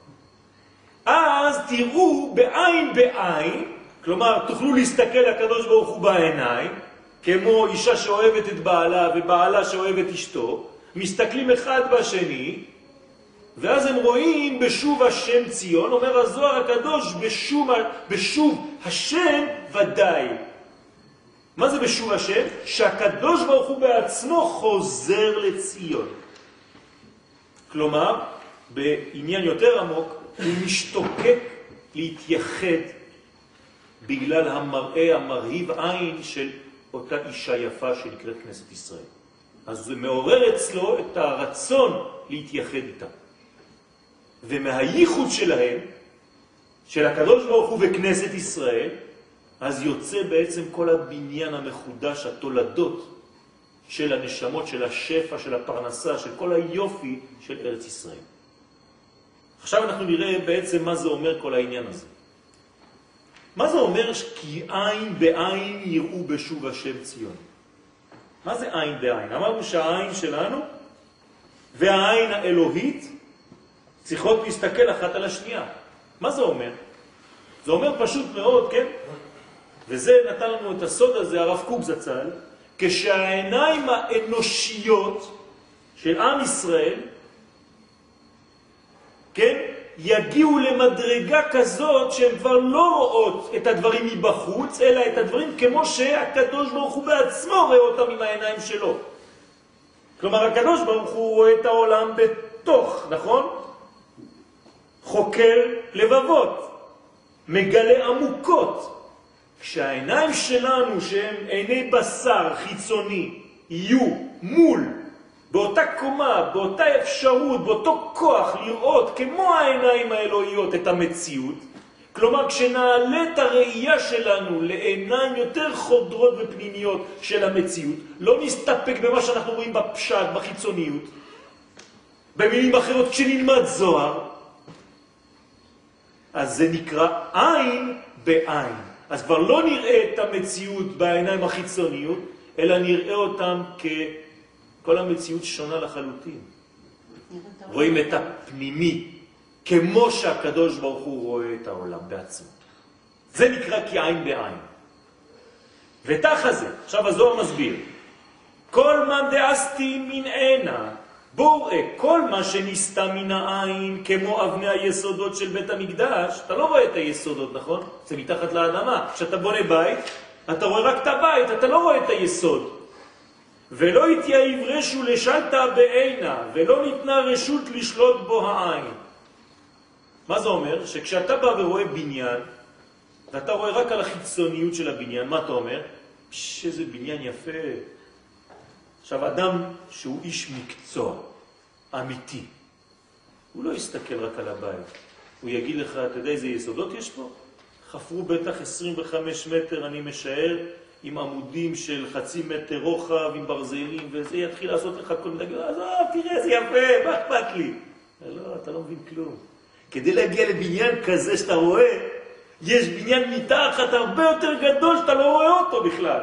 אז תראו בעין בעין, כלומר, תוכלו להסתכל לקדוש ברוך הוא בעיניים, כמו אישה שאוהבת את בעלה ובעלה שאוהבת אשתו, מסתכלים אחד בשני, ואז הם רואים בשוב השם ציון, אומר הזוהר הקדוש, בשוב, בשוב השם ודאי. מה זה בשוב השם? שהקדוש ברוך הוא בעצמו חוזר לציון. כלומר, בעניין יותר עמוק, הוא משתוקק להתייחד בגלל המראה המרהיב עין של אותה אישה יפה שנקראת כנסת ישראל. אז זה מעורר אצלו את הרצון להתייחד איתה. ומהייחוד שלהם, של הקדוש ברוך הוא וכנסת ישראל, אז יוצא בעצם כל הבניין המחודש, התולדות של הנשמות, של השפע, של הפרנסה, של כל היופי של ארץ ישראל. עכשיו אנחנו נראה בעצם מה זה אומר כל העניין הזה. מה זה אומר כי עין בעין יראו בשוב השם ציון? מה זה עין בעין? אמרנו שהעין שלנו והעין האלוהית צריכות להסתכל אחת על השנייה. מה זה אומר? זה אומר פשוט מאוד, כן? וזה נתן לנו את הסוד הזה, הרב קוק זצ"ל, כשהעיניים האנושיות של עם ישראל, כן, יגיעו למדרגה כזאת שהן כבר לא רואות את הדברים מבחוץ, אלא את הדברים כמו שהקדוש ברוך הוא בעצמו רואה אותם עם העיניים שלו. כלומר, הקדוש ברוך הוא רואה את העולם בתוך, נכון? חוקר לבבות, מגלה עמוקות. כשהעיניים שלנו, שהן עיני בשר חיצוני, יהיו מול, באותה קומה, באותה אפשרות, באותו כוח לראות כמו העיניים האלוהיות את המציאות, כלומר כשנעלה את הראייה שלנו לעיניים יותר חודרות ופנימיות של המציאות, לא נסתפק במה שאנחנו רואים בפשט, בחיצוניות. במילים אחרות, כשנלמד זוהר, אז זה נקרא עין בעין. אז כבר לא נראה את המציאות בעיניים החיצוניות, אלא נראה אותם ככל המציאות שונה לחלוטין. רואים את הפנימי, כמו שהקדוש ברוך הוא רואה את העולם בעצמו. זה נקרא כעין בעין. ותח הזה, עכשיו הזוהר מסביר, כל מה דאסתי מן עינה, בואו ראה, כל מה שנסתה מן העין, כמו אבני היסודות של בית המקדש, אתה לא רואה את היסודות, נכון? זה מתחת לאדמה. כשאתה בונה בית, אתה רואה רק את הבית, אתה לא רואה את היסוד. ולא התייעב רשו לשלטה בעינה, ולא ניתנה רשות לשלוט בו העין. מה זה אומר? שכשאתה בא ורואה בניין, ואתה רואה רק על החיצוניות של הבניין, מה אתה אומר? שזה בניין יפה. עכשיו, אדם שהוא איש מקצוע, אמיתי, הוא לא יסתכל רק על הבית. הוא יגיד לך, אתה יודע איזה יסודות יש פה? חפרו בטח עשרים וחמישה מטר, אני משער, עם עמודים של חצי מטר רוחב, עם ברזלים, וזה יתחיל לעשות לך כל מיני, אז אה, תראה, זה יפה, מה אכפת לי? לא, אתה לא מבין כלום. כדי להגיע לבניין כזה שאתה רואה, יש בניין מתחת הרבה יותר גדול שאתה לא רואה אותו בכלל.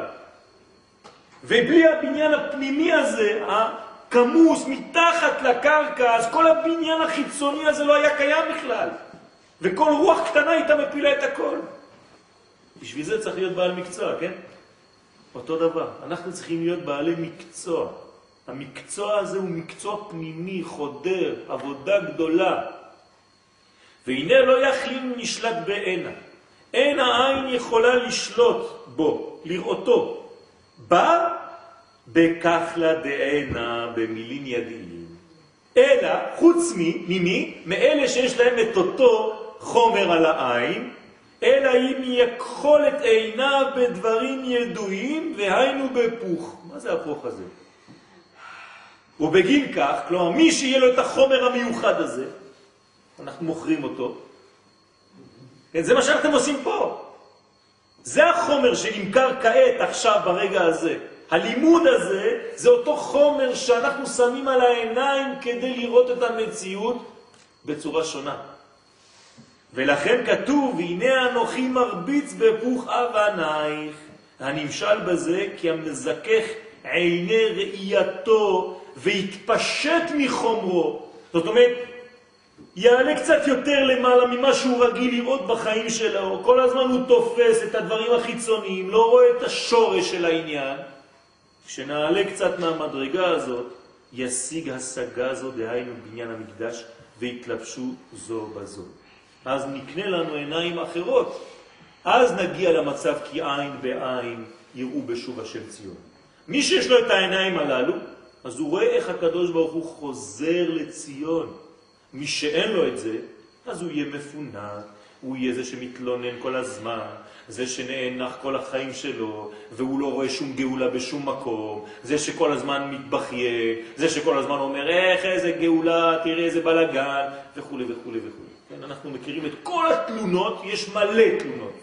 ובלי הבניין הפנימי הזה, הכמוס מתחת לקרקע, אז כל הבניין החיצוני הזה לא היה קיים בכלל. וכל רוח קטנה הייתה מפילה את הכל. בשביל זה צריך להיות בעל מקצוע, כן? אותו דבר. אנחנו צריכים להיות בעלי מקצוע. המקצוע הזה הוא מקצוע פנימי, חודר, עבודה גדולה. והנה לא יכלין נשלט בעינה. אין העין יכולה לשלוט בו, לראותו. בא בכחלה דעינה במילין ידיים. אלא חוץ ממי, מאלה שיש להם את אותו חומר על העין, אלא אם יכחול את עיניו בדברים ידועים והיינו בפוך. מה זה הפוך הזה? ובגין כך, כלומר מי שיהיה לו את החומר המיוחד הזה, אנחנו מוכרים אותו. כן, זה מה שאתם עושים פה. זה החומר שנמכר כעת עכשיו ברגע הזה. הלימוד הזה זה אותו חומר שאנחנו שמים על העיניים כדי לראות את המציאות בצורה שונה. ולכן כתוב, והנה אנוכי מרביץ בפוך אבנייך. הנמשל בזה כי המזכך עיני ראייתו והתפשט מחומרו. זאת אומרת, יעלה קצת יותר למעלה ממה שהוא רגיל לראות בחיים שלו. כל הזמן הוא תופס את הדברים החיצוניים, לא רואה את השורש של העניין. כשנעלה קצת מהמדרגה הזאת, ישיג השגה זו, דהיינו בניין המקדש, והתלבשו זו בזו. אז נקנה לנו עיניים אחרות. אז נגיע למצב כי עין בעין יראו בשוב השם ציון. מי שיש לו את העיניים הללו, אז הוא רואה איך הקדוש ברוך הוא חוזר לציון. מי שאין לו את זה, אז הוא יהיה מפונק, הוא יהיה זה שמתלונן כל הזמן, זה שנאנח כל החיים שלו, והוא לא רואה שום גאולה בשום מקום, זה שכל הזמן מתבחיה, זה שכל הזמן אומר, איך איזה גאולה, תראה איזה בלגן, וכו' וכו' וכו'. כן, אנחנו מכירים את כל התלונות, יש מלא תלונות.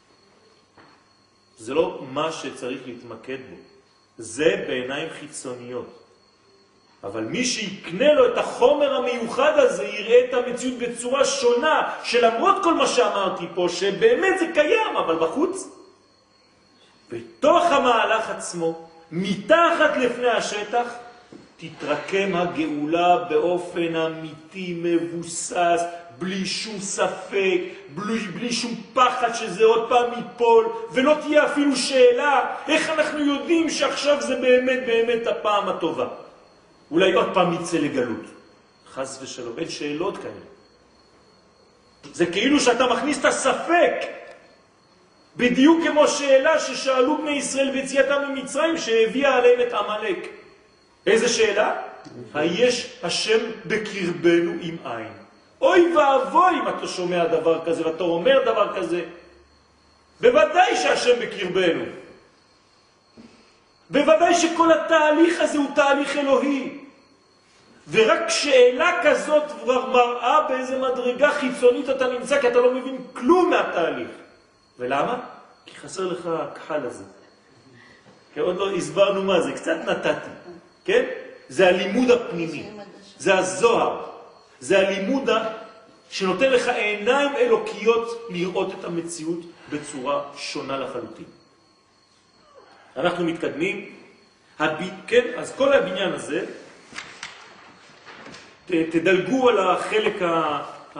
זה לא מה שצריך להתמקד בו, זה בעיניים חיצוניות. אבל מי שיקנה לו את החומר המיוחד הזה יראה את המציאות בצורה שונה, שלמרות כל מה שאמרתי פה, שבאמת זה קיים, אבל בחוץ, בתוך המהלך עצמו, מתחת לפני השטח, תתרקם הגאולה באופן אמיתי, מבוסס, בלי שום ספק, בלי, בלי שום פחד שזה עוד פעם ייפול, ולא תהיה אפילו שאלה, איך אנחנו יודעים שעכשיו זה באמת באמת הפעם הטובה. אולי עוד פעם יצא לגלות. חס ושלום, אין שאלות כאלה. זה כאילו שאתה מכניס את הספק, בדיוק כמו שאלה ששאלו בני ישראל ביציאתם ממצרים, שהביאה עליהם את עמלק. איזה שאלה? היש השם בקרבנו עם עין. אוי ואבוי אם אתה שומע דבר כזה ואתה אומר דבר כזה. בוודאי שהשם בקרבנו. בוודאי שכל התהליך הזה הוא תהליך אלוהי. ורק שאלה כזאת כבר מראה באיזה מדרגה חיצונית אתה נמצא, כי אתה לא מבין כלום מהתהליך. ולמה? כי חסר לך הכחל הזה. כי עוד לא הסברנו מה זה, קצת נתתי. כן? זה הלימוד הפנימי. זה הזוהר. זה הלימוד שנותן לך עיניים אלוקיות לראות את המציאות בצורה שונה לחלוטין. אנחנו מתקדמים. הב... כן, אז כל הבניין הזה, ת, תדלגו על החלק ה... ה...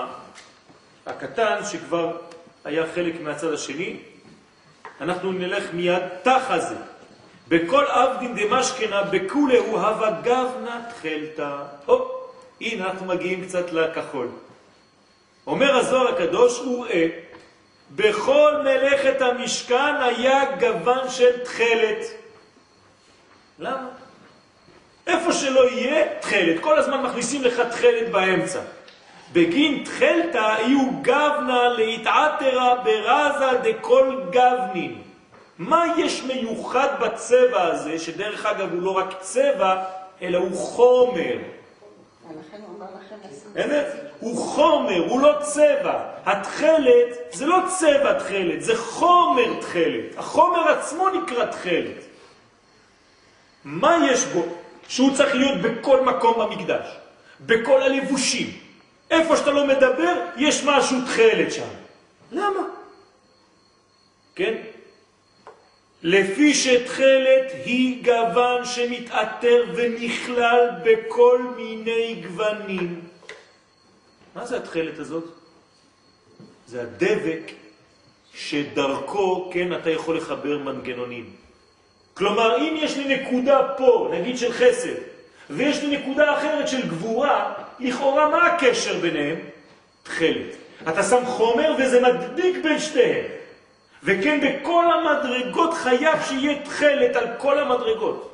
הקטן שכבר היה חלק מהצד השני. אנחנו נלך מיד תחה זה. בכל עבדין דמשכנה בכולהו הווה גוונה תחלתה. או, הנה אנחנו מגיעים קצת לכחול. אומר הזוהר הקדוש, וראה, בכל מלאכת המשכן היה גוון של תחלת. למה? איפה שלא יהיה תחלת, כל הזמן מכניסים לך תחלת באמצע. בגין תחלתה יהיו גוונה להתעתרה ברזה דכל גוונין. מה יש מיוחד בצבע הזה, שדרך אגב הוא לא רק צבע, אלא הוא חומר.
לכן הוא אומר לכם לשים
הנה, הוא חומר, הוא לא צבע. התחלת זה לא צבע תחלת, זה חומר תחלת. החומר עצמו נקרא תחלת. מה יש בו? שהוא צריך להיות בכל מקום במקדש, בכל הלבושים. איפה שאתה לא מדבר, יש משהו תחלת שם. למה? כן? לפי שתחלת היא גוון שמתעטר ונכלל בכל מיני גוונים. מה זה התחלת הזאת? זה הדבק שדרכו, כן, אתה יכול לחבר מנגנונים. כלומר, אם יש לי נקודה פה, נגיד של חסד, ויש לי נקודה אחרת של גבורה, לכאורה מה הקשר ביניהם? תחלת. אתה שם חומר וזה מדביק בין שתיהם. וכן בכל המדרגות חייב שיהיה תחלת על כל המדרגות.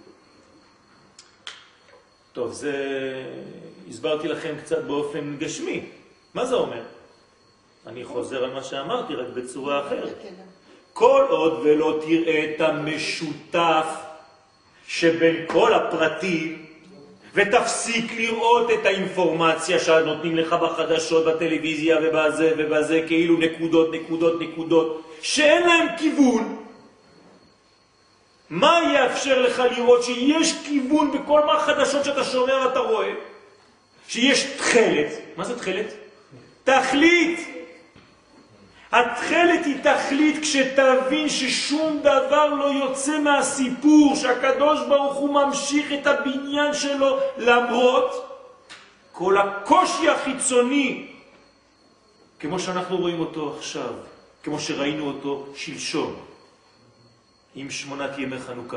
טוב, זה הסברתי לכם קצת באופן גשמי. מה זה אומר? אני חוזר על מה שאמרתי, רק בצורה אחרת. כל עוד ולא תראה את המשותף שבין כל הפרטים, ותפסיק לראות את האינפורמציה שנותנים לך בחדשות, בטלוויזיה ובזה ובזה, כאילו נקודות, נקודות, נקודות, שאין להם כיוון. מה יאפשר לך לראות שיש כיוון בכל מה חדשות שאתה שומע ואתה רואה? שיש תחלת. מה זה תחלת? תכלית. התחלת היא תכלית כשתבין ששום דבר לא יוצא מהסיפור, שהקדוש ברוך הוא ממשיך את הבניין שלו למרות כל הקושי החיצוני, כמו שאנחנו רואים אותו עכשיו, כמו שראינו אותו שלשום עם שמונת ימי חנוכה.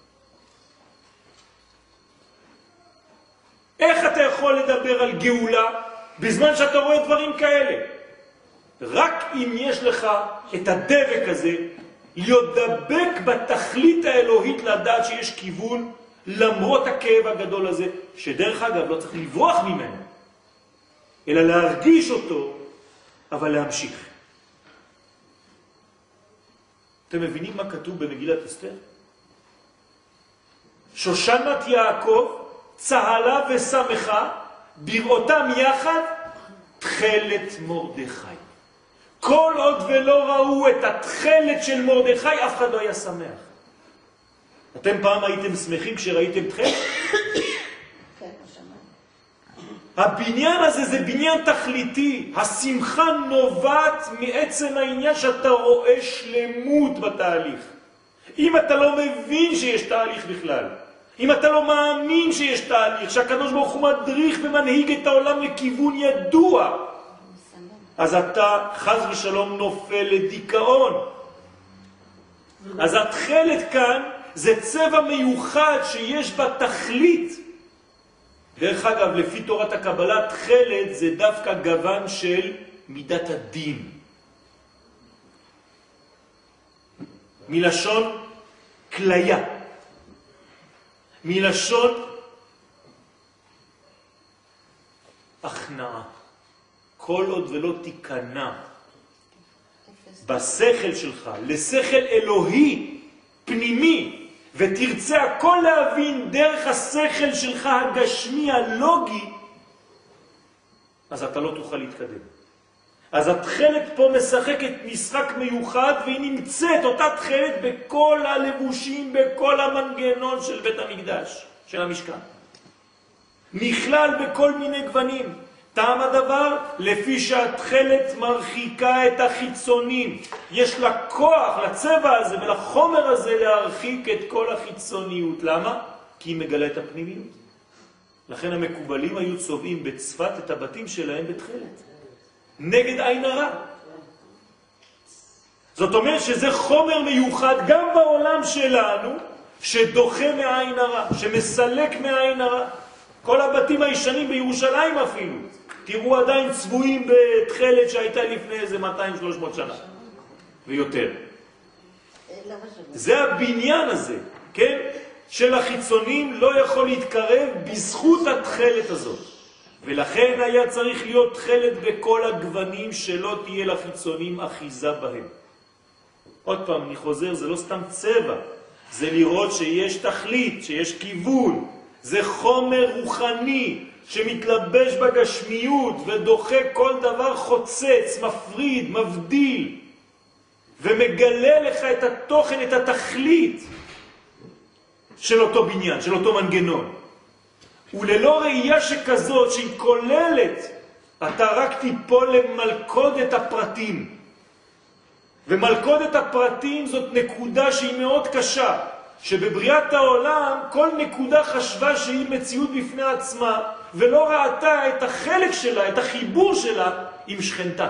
איך אתה יכול לדבר על גאולה בזמן שאתה רואה דברים כאלה? רק אם יש לך את הדבק הזה, להיות דבק בתכלית האלוהית, לדעת שיש כיוון למרות הכאב הגדול הזה, שדרך אגב לא צריך לברוח ממנו, אלא להרגיש אותו, אבל להמשיך. אתם מבינים מה כתוב במגילת אסתר? שושנת יעקב צהלה ושמחה בראותם יחד תחלת מרדכי. כל עוד ולא ראו את התחלת של מרדכי, אף אחד לא היה שמח. אתם פעם הייתם שמחים כשראיתם תחלת?
כן, השמיים.
הבניין הזה זה בניין תכליתי. השמחה נובעת מעצם העניין שאתה רואה שלמות בתהליך. אם אתה לא מבין שיש תהליך בכלל, אם אתה לא מאמין שיש תהליך, שהקדוש ברוך הוא מדריך ומנהיג את העולם לכיוון ידוע, אז אתה חז ושלום נופל לדיכאון. אז התחלת כאן זה צבע מיוחד שיש בה תכלית. דרך אגב, לפי תורת הקבלה, תחלת זה דווקא גוון של מידת הדין. מלשון כליה. מלשון הכנעה. כל עוד ולא תיכנע בשכל שלך, לשכל אלוהי, פנימי, ותרצה הכל להבין דרך השכל שלך הגשמי, הלוגי, אז אתה לא תוכל להתקדם. אז התחלת פה משחקת משחק מיוחד, והיא נמצאת, אותה תחלת בכל הלבושים, בכל המנגנון של בית המקדש, של המשכן. נכלל בכל מיני גוונים. טעם הדבר, לפי שהתחלת מרחיקה את החיצונים. יש לה כוח לצבע הזה ולחומר הזה להרחיק את כל החיצוניות. למה? כי היא מגלה את הפנימיות. לכן המקובלים היו צובעים בצפת את הבתים שלהם בתחלת. נגד עין הרע. זאת אומרת שזה חומר מיוחד גם בעולם שלנו, שדוחה מהעין הרע, שמסלק מהעין הרע. כל הבתים הישנים בירושלים אפילו, תראו עדיין צבועים בתחלת שהייתה לפני איזה מאתיים שלוש מאות שנה ויותר. זה הבניין הזה, כן? של החיצונים לא יכול להתקרב בזכות התחלת הזאת. ולכן היה צריך להיות תחלת בכל הגוונים שלא תהיה לחיצונים אחיזה בהם. עוד פעם, אני חוזר, זה לא סתם צבע, זה לראות שיש תכלית, שיש כיוון. זה חומר רוחני שמתלבש בגשמיות ודוחה כל דבר חוצץ, מפריד, מבדיל, ומגלה לך את התוכן, את התכלית של אותו בניין, של אותו מנגנון. וללא ראייה שכזאת שהיא כוללת, אתה רק תיפול למלכוד את הפרטים. ומלכוד את הפרטים זאת נקודה שהיא מאוד קשה. שבבריאת העולם כל נקודה חשבה שהיא מציאות בפני עצמה, ולא ראתה את החלק שלה, את החיבור שלה עם שכנתה.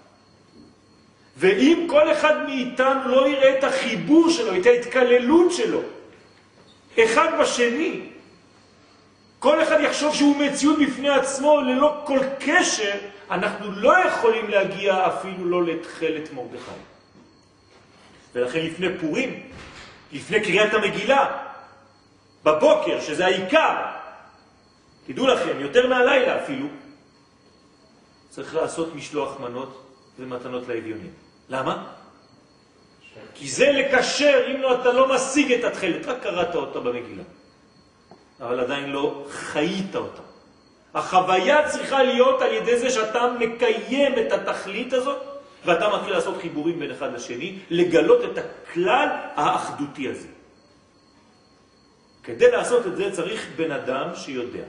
ואם כל אחד מאיתנו לא יראה את החיבור שלו, את ההתקללות שלו, אחד בשני, כל אחד יחשוב שהוא מציאות בפני עצמו ללא כל קשר, אנחנו לא יכולים להגיע אפילו לא לתחלת מרדכי. ולכן לפני פורים, לפני קריאת המגילה, בבוקר, שזה העיקר, תדעו לכם, יותר מהלילה אפילו, צריך לעשות משלוח מנות ומתנות לאביונים. למה? כי זה לקשר, אם לא אתה לא משיג את התחלת, רק קראת אותה במגילה, אבל עדיין לא חיית אותה. החוויה צריכה להיות על ידי זה שאתה מקיים את התכלית הזאת, ואתה מתחיל לעשות חיבורים בין אחד לשני, לגלות את הכלל האחדותי הזה. כדי לעשות את זה צריך בן אדם שיודע.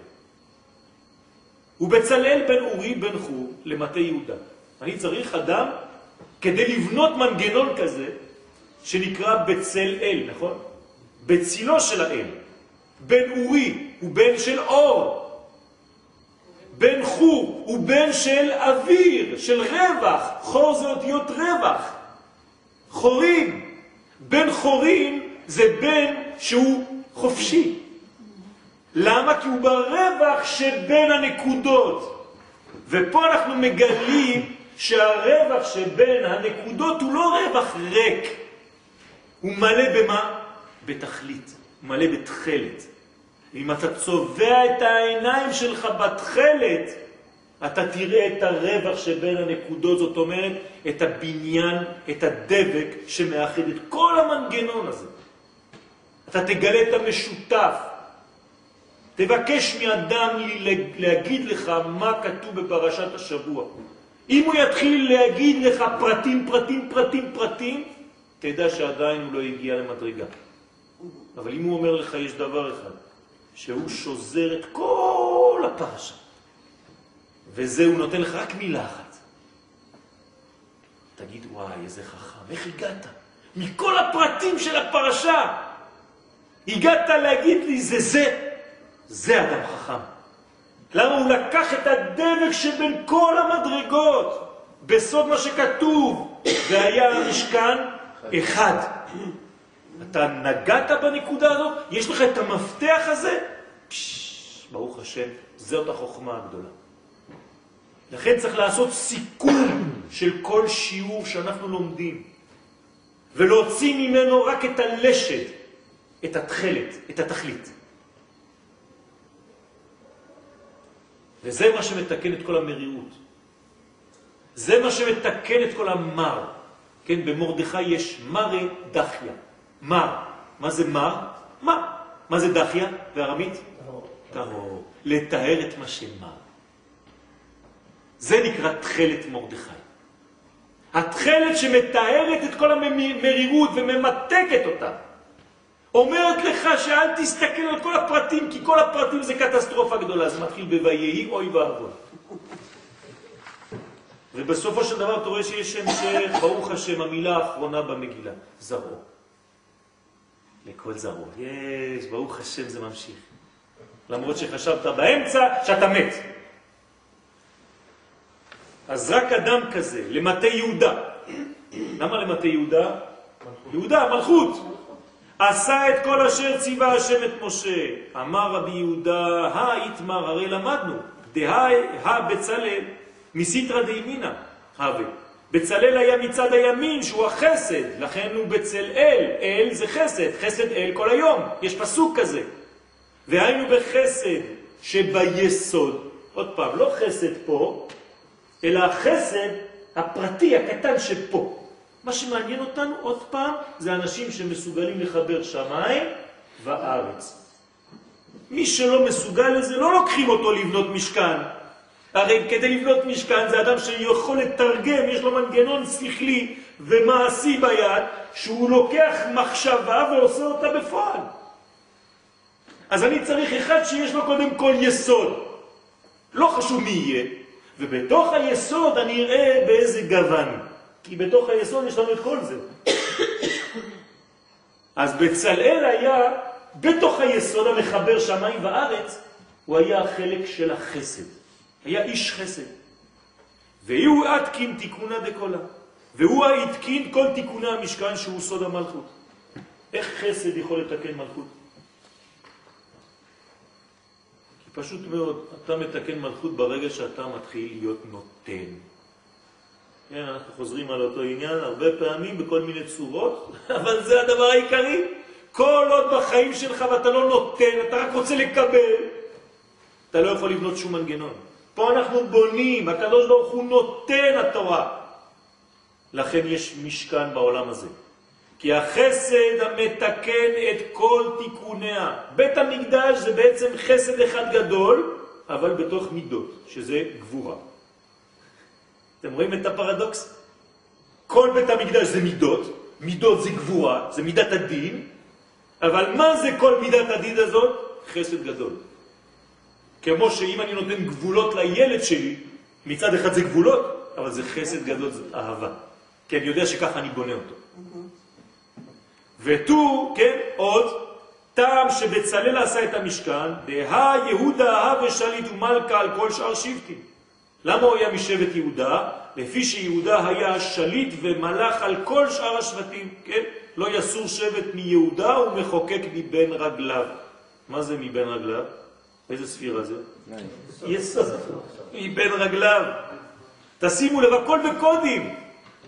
ובצלאל בן אורי בן חור למטה יהודה. אני צריך אדם כדי לבנות מנגנון כזה, שנקרא בצלאל, נכון? בצילו של האל. בן אורי הוא בן של אור. בן חור הוא בן של אוויר, של רווח. חור זה אותיות רווח. חורים. בן חורים זה בן שהוא חופשי. למה? כי הוא ברווח שבין הנקודות. ופה אנחנו מגלים שהרווח שבין הנקודות הוא לא רווח ריק. הוא מלא במה? בתכלית. הוא מלא בתחלת. אם אתה צובע את העיניים שלך בתחלת, אתה תראה את הרווח שבין הנקודות, זאת אומרת, את הבניין, את הדבק שמאחד את כל המנגנון הזה. אתה תגלה את המשותף. תבקש מאדם להגיד לך מה כתוב בפרשת השבוע. אם הוא יתחיל להגיד לך פרטים, פרטים, פרטים, פרטים, תדע שעדיין הוא לא הגיע למדרגה. אבל אם הוא אומר לך, יש דבר אחד, שהוא שוזר את כל הפרשה. וזה הוא נותן לך רק מילה אחת. תגיד, וואי, איזה חכם, איך הגעת? מכל הפרטים של הפרשה, הגעת להגיד לי, זה זה, זה אדם חכם. למה הוא לקח את הדבק שבין כל המדרגות, בסוד מה שכתוב, והיה המשכן אחד. אתה נגעת בנקודה הזאת, יש לך את המפתח הזה, פש, ברוך השם, זאת החוכמה הגדולה. לכן צריך לעשות סיכום של כל שיעור שאנחנו לומדים, ולהוציא ממנו רק את הלשד, את התחלת, את התכלית. וזה מה שמתקן את כל המרירות. זה מה שמתקן את כל המר. כן, במרדכי יש מרא דחיה. מר. מה זה מר? מה? מה זה דחיה בארמית? טהור. לטהר את מה שמר. זה נקרא תחלת מרדכי. התחלת שמטהרת את כל המרירות וממתקת אותה. אומרת לך שאל תסתכל על כל הפרטים, כי כל הפרטים זה קטסטרופה גדולה. זה מתחיל בויהי אוי ואבוי. ובסופו של דבר אתה רואה שיש שם שברוך השם, המילה האחרונה במגילה, זרעו. לכל זרעו. יש, ברוך השם זה ממשיך. למרות שחשבת באמצע שאתה מת. אז רק אדם כזה, למטה יהודה. למה למטה יהודה? יהודה, מלכות. עשה את כל אשר ציווה השם את משה. אמר רבי יהודה, האיתמר, הרי למדנו, דה בצלאל, מסיטרא דימינה, הווה. בצלאל היה מצד הימין שהוא החסד, לכן הוא בצלאל, אל זה חסד, חסד אל כל היום, יש פסוק כזה. והיינו בחסד שביסוד, עוד פעם, לא חסד פה, אלא החסד הפרטי, הקטן שפה. מה שמעניין אותנו עוד פעם, זה אנשים שמסוגלים לחבר שמיים וארץ. מי שלא מסוגל לזה, לא לוקחים אותו לבנות משכן. הרי כדי לבנות משכן זה אדם שיכול לתרגם, יש לו מנגנון שכלי ומעשי ביד, שהוא לוקח מחשבה ועושה אותה בפועל. אז אני צריך אחד שיש לו קודם כל יסוד. לא חשוב מי יהיה. ובתוך היסוד אני אראה באיזה גוון. כי בתוך היסוד יש לנו את כל זה. אז בצלאל היה, בתוך היסוד המחבר שמיים וארץ, הוא היה החלק של החסד. היה איש חסד. והוא עתקין תיקונה דקולה. והוא העתקין כל תיקוני המשכן שהוא סוד המלכות. איך חסד יכול לתקן מלכות? כי פשוט מאוד, אתה מתקן מלכות ברגע שאתה מתחיל להיות נותן. כן, אנחנו חוזרים על אותו עניין הרבה פעמים בכל מיני צורות, אבל זה הדבר העיקרי. כל עוד בחיים שלך ואתה לא נותן, אתה רק רוצה לקבל, אתה לא יכול לבנות שום מנגנון. פה אנחנו בונים, הקדוש ברוך הוא נותן התורה. לכן יש משכן בעולם הזה. כי החסד המתקן את כל תיקוניה. בית המקדש זה בעצם חסד אחד גדול, אבל בתוך מידות, שזה גבורה. אתם רואים את הפרדוקס? כל בית המקדש זה מידות, מידות זה גבורה, זה מידת הדין, אבל מה זה כל מידת הדין הזאת? חסד גדול. כמו שאם אני נותן גבולות לילד שלי, מצד אחד זה גבולות, אבל זה חסד גדול, זה אהבה. כי אני יודע שככה אני בונה אותו. ותו, כן, עוד, טעם שבצלאל עשה את המשכן, דה יהודה אהב ושליט ומלכה על כל שאר שבטים. למה הוא היה משבט יהודה? לפי שיהודה היה שליט ומלך על כל שאר השבטים, כן? לא יסור שבט מיהודה ומחוקק מבין רגליו. מה זה מבין רגליו? איזה ספירה זה? יסוד. מבין רגליו. תשימו לב, הכל בקודים.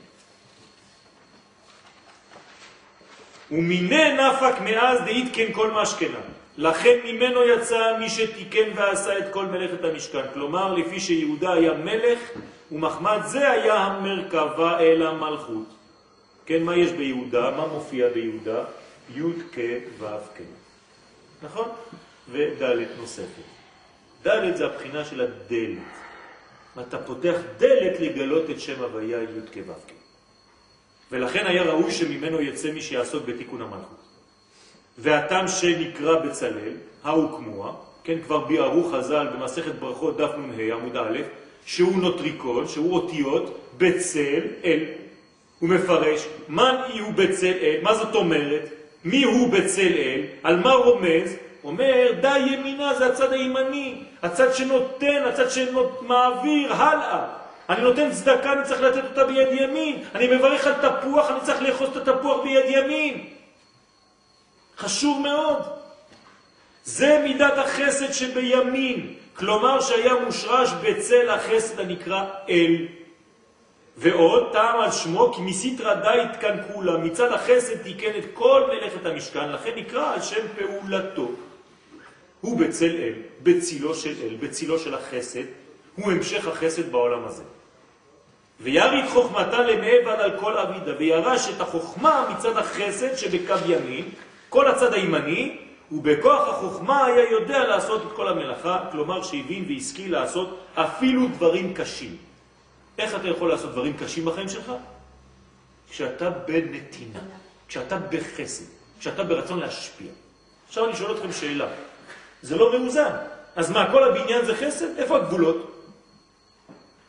ומיני נפק מאז דהיתקן כל משכנה. לכן ממנו יצא מי שתיקן ועשה את כל מלאכת המשכן. כלומר, לפי שיהודה היה מלך, ומחמד זה היה המרכבה אל המלכות. כן, מה יש ביהודה? מה מופיע ביהודה? י' כ' ו' כ'. נכון? ודלת נוספת. דלת זה הבחינה של הדלת. אתה פותח דלת לגלות את שם הוויה י' כ' ו' כ'. ולכן היה ראוי שממנו יצא מי שיעסוק בתיקון המלכות. והטעם שנקרא בצלאל, ההוקמוע, כן, כבר ביארו חז"ל במסכת ברכות דף נ"ה עמוד א', שהוא נוטריקון, שהוא אותיות בצל אל. הוא מפרש, מה הוא בצל אל, מה זאת אומרת, מי הוא בצל אל, על מה רומז, אומר, די ימינה זה הצד הימני, הצד שנותן, הצד שמעביר הלאה. אני נותן צדקה, אני צריך לתת אותה ביד ימין. אני מברך על תפוח, אני צריך לאחוז את התפוח ביד ימין. חשוב מאוד. זה מידת החסד שבימין. כלומר שהיה מושרש בצל החסד הנקרא אל. ועוד טעם על שמו, כי מסיטרא דית כאן כולה. מצד החסד תיקן את כל מלאכת המשכן, לכן נקרא על שם פעולתו. הוא בצל אל, בצילו של אל, בצילו של החסד. הוא המשך החסד בעולם הזה. ויריד חוכמתה למעבר על כל אבידה, וירש את החוכמה מצד החסד שבקו ימין, כל הצד הימני, ובכוח החוכמה היה יודע לעשות את כל המלאכה, כלומר שהבין והשכיל לעשות אפילו דברים קשים. איך אתה יכול לעשות דברים קשים בחיים שלך? כשאתה בנתינה, כשאתה בחסד, כשאתה ברצון להשפיע. עכשיו אני שואל אתכם שאלה, זה לא מאוזן. אז מה, כל הבניין זה חסד? איפה הגבולות?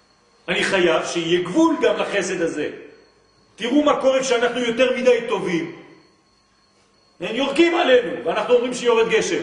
אני חייב שיהיה גבול גם לחסד הזה. תראו מה קורה כשאנחנו יותר מדי טובים. הם יורקים עלינו, ואנחנו אומרים שיורד גשם.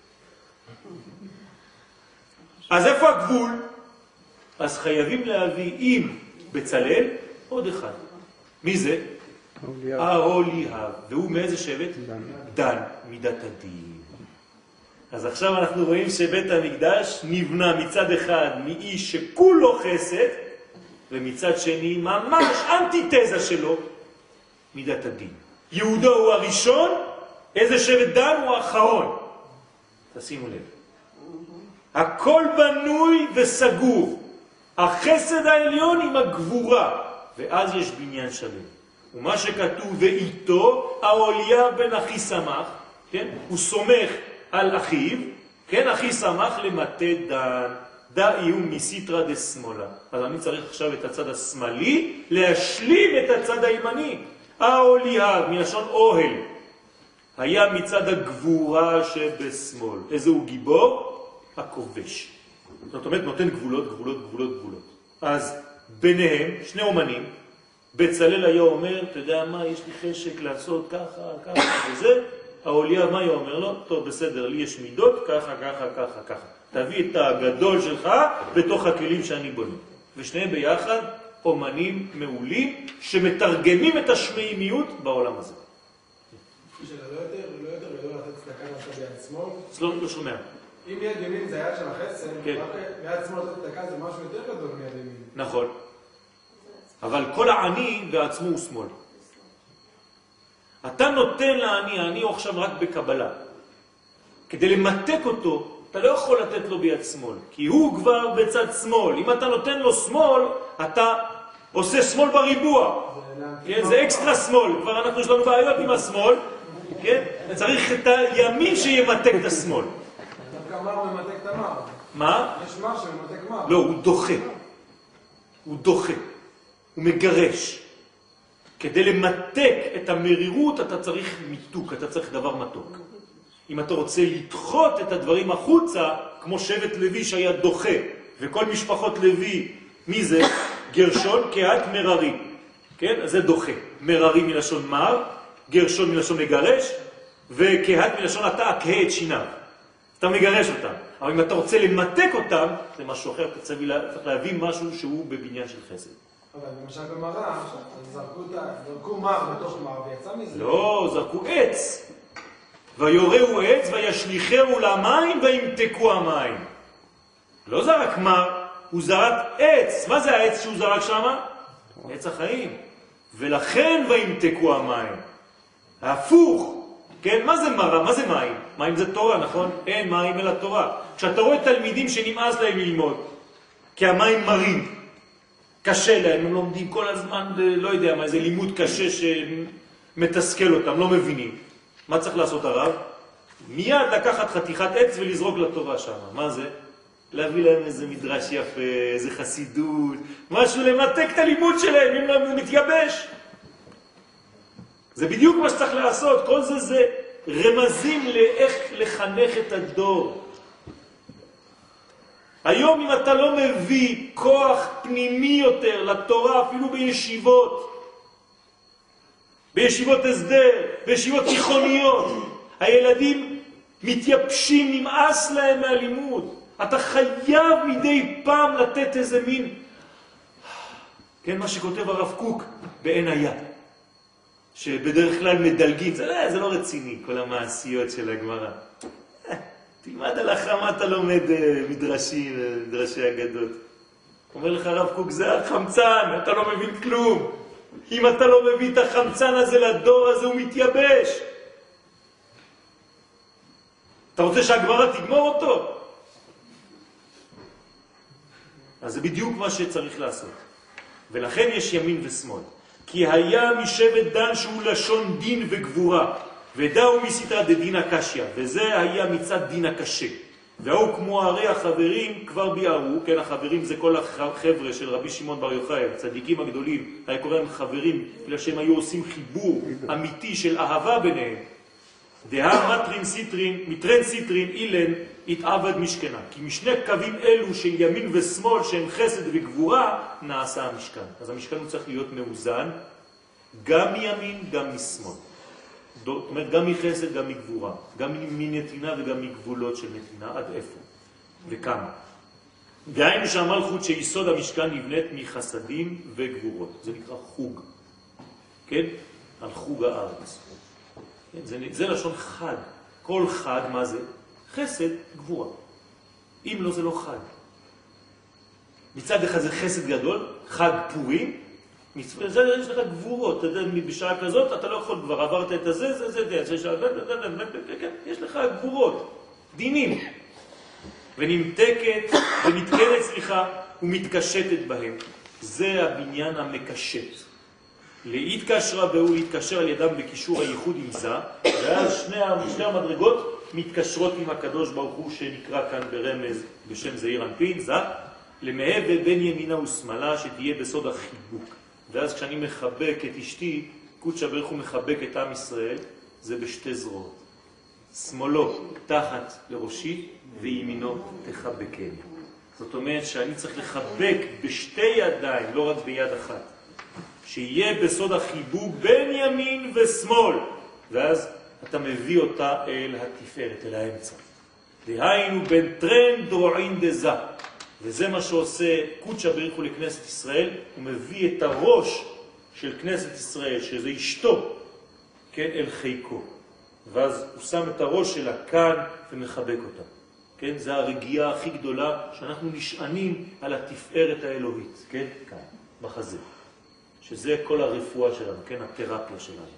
אז איפה הגבול? אז חייבים להביא עם בצלאל עוד אחד. מי זה? האוליאב. והוא מאיזה שבט? דן. דן, מידת הדין. אז עכשיו אנחנו רואים שבית המקדש נבנה מצד אחד מאיש שכולו חסד, ומצד שני ממש אנטיתזה שלו, מידת הדין. יהודו הוא הראשון, איזה שבט דן הוא האחרון. תשימו לב. הכל בנוי וסגור. החסד העליון עם הגבורה, ואז יש בניין שלם. ומה שכתוב ואיתו, האוליאב בן אחי שמח, כן? הוא סומך על אחיו, כן? אחי שמח למטה דן, דאי הוא מסיטרא דשמאלה. אז אני צריך עכשיו את הצד השמאלי להשלים את הצד הימני. האוליאב, מלשון אוהל, היה מצד הגבורה שבשמאל. איזה הוא גיבור? הכובש. זאת אומרת, נותן גבולות, גבולות, גבולות, גבולות. אז ביניהם, שני אומנים, בצלאל היה אומר, אתה יודע מה, יש לי חשק לעשות ככה, ככה, וזה. האוליאב, מה היה אומר לו? טוב, בסדר, לי יש מידות, ככה, ככה, ככה, ככה. תביא את הגדול שלך בתוך הכלים שאני בונה. ושניהם ביחד, אומנים מעולים, שמתרגמים את השמיימיות בעולם הזה.
שלא יותר, לא יותר, ולא לתת צדקה לעשות ביד שמאל.
לא, לא שומע.
אם יד ימין זה היד של החסד,
כן.
ביד שמאל לתת צדקה זה משהו יותר גדול מיד ימין.
נכון. אבל כל העני בעצמו הוא שמאל. אתה נותן לעני, העני הוא עכשיו רק בקבלה. כדי למתק אותו, אתה לא יכול לתת לו ביד שמאל, כי הוא כבר בצד שמאל. אם אתה נותן לו שמאל, אתה עושה שמאל בריבוע. כן? זה אקסטרה שמאל. כבר אנחנו יש לנו בעיות עם השמאל. כן? צריך את הימין שימתק את השמאל.
דווקא מר ממתק את המר.
מה?
יש מר שממתק מר.
לא, הוא דוחה. הוא דוחה. הוא מגרש. כדי למתק את המרירות אתה צריך מיתוק, אתה צריך דבר מתוק. אם אתה רוצה לדחות את הדברים החוצה, כמו שבט לוי שהיה דוחה, וכל משפחות לוי, מי זה? גרשון, קהת, מררי. כן? אז זה דוחה. מררי מלשון מר, גרשון מלשון מגרש, וקהת מלשון אתה אקהה את שיניו. אתה מגרש אותם. אבל אם אתה רוצה למתק אותם, זה משהו אחר, אתה צריך להביא משהו שהוא בבניין של חסד.
אבל למשל במראה, זרקו מר בתוך מר ויצא מזה.
לא, זרקו עץ. ויורהו עץ וישליחהו למים וימתקו המים. לא זרק מר, הוא זרק עץ. מה זה העץ שהוא זרק שם? עץ החיים. ולכן וימתקו המים. ההפוך. כן, מה זה מרה? מה זה מים? מים זה תורה, נכון? אין מים אלא תורה. כשאתה רואה תלמידים שנמאס להם ללמוד, כי המים מרים, קשה להם, הם לומדים כל הזמן, לא יודע מה, איזה לימוד קשה שמתסכל אותם, לא מבינים. מה צריך לעשות הרב? מיד לקחת חתיכת עץ ולזרוק לתורה שם. מה זה? להביא להם איזה מדרש יפה, איזה חסידות, משהו למתק את הלימוד שלהם, אם לא מתייבש. זה בדיוק מה שצריך לעשות. כל זה זה רמזים לאיך לחנך את הדור. היום אם אתה לא מביא כוח פנימי יותר לתורה, אפילו בישיבות, בישיבות הסדר, בישיבות תיכוניות, הילדים מתייבשים, נמאס להם מהלימוד. אתה חייב מדי פעם לתת איזה מין, כן, מה שכותב הרב קוק בעין היד, שבדרך כלל מדלגים, זה לא, זה לא רציני, כל המעשיות של הגמרא. תלמד הלכה מה אתה לומד מדרשים, מדרשי אגדות. אומר לך הרב קוק, זה החמצן, אתה לא מבין כלום. אם אתה לא מביא את החמצן הזה לדור הזה, הוא מתייבש. אתה רוצה שהגמרא תגמור אותו? אז זה בדיוק מה שצריך לעשות. ולכן יש ימין ושמאל. כי היה משבט דן שהוא לשון דין וגבורה, ודאו מסיתרא דדין הקשיא, וזה היה מצד דין הקשה. והוא כמו הרי החברים כבר ביארו, כן, החברים זה כל החבר'ה של רבי שמעון בר יוחאי, צדיקים הגדולים, היה קוראים חברים, בגלל שהם היו עושים חיבור אמיתי של אהבה ביניהם. דהה מטרין סיטרין, מטרן סיטרין אילן התעבד משכנה. כי משני קווים אלו של ימין ושמאל שהם חסד וגבורה נעשה המשכן. אז המשכן הוא צריך להיות מאוזן גם מימין גם משמאל. זאת אומרת גם מחסד גם מגבורה, גם מנתינה וגם מגבולות של נתינה. עד איפה וכמה. דהיינו שהמלכות שיסוד המשכן נבנית מחסדים וגבורות. זה נקרא חוג. כן? על חוג הארץ. כן? זה, זה לשון חג. כל חג, מה זה? חסד, גבורה. אם לא, זה לא חג. מצד אחד זה חסד גדול, חג פורים, מצד זה יש לך גבורות. אתה יודע, בשעה כזאת אתה לא יכול, כבר עברת את הזה, זה, זה, זה, זה, יש לך גבורות, דינים. ונמתקת, ונתקנת, סליחה, ומתקשטת בהם. זה הבניין המקשט. להתקשרה בהו, להתקשר על ידם בקישור הייחוד עם זה, ואז שני, שני המדרגות מתקשרות עם הקדוש ברוך הוא שנקרא כאן ברמז בשם זעיר אנפין, זה, למהווה בין ימינה ושמאלה שתהיה בסוד החיבוק. ואז כשאני מחבק את אשתי, קודש ברוך הוא מחבק את עם ישראל, זה בשתי זרועות. שמאלו תחת לראשי וימינו תחבקני. זאת אומרת שאני צריך לחבק בשתי ידיים, לא רק ביד אחת. שיהיה בסוד החיבוק בין ימין ושמאל. ואז אתה מביא אותה אל התפארת, אל האמצע. דהיינו בין טרן דרועין דזה. וזה מה שעושה קודש ברוך הוא לכנסת ישראל. הוא מביא את הראש של כנסת ישראל, שזה אשתו, כן, אל חיקו. ואז הוא שם את הראש שלה כאן ומחבק אותה. כן? זה הרגיעה הכי גדולה שאנחנו נשענים על התפארת האלוהית. כן? כאן, בחזה. שזה כל הרפואה שלנו, כן? התרפיה שלנו.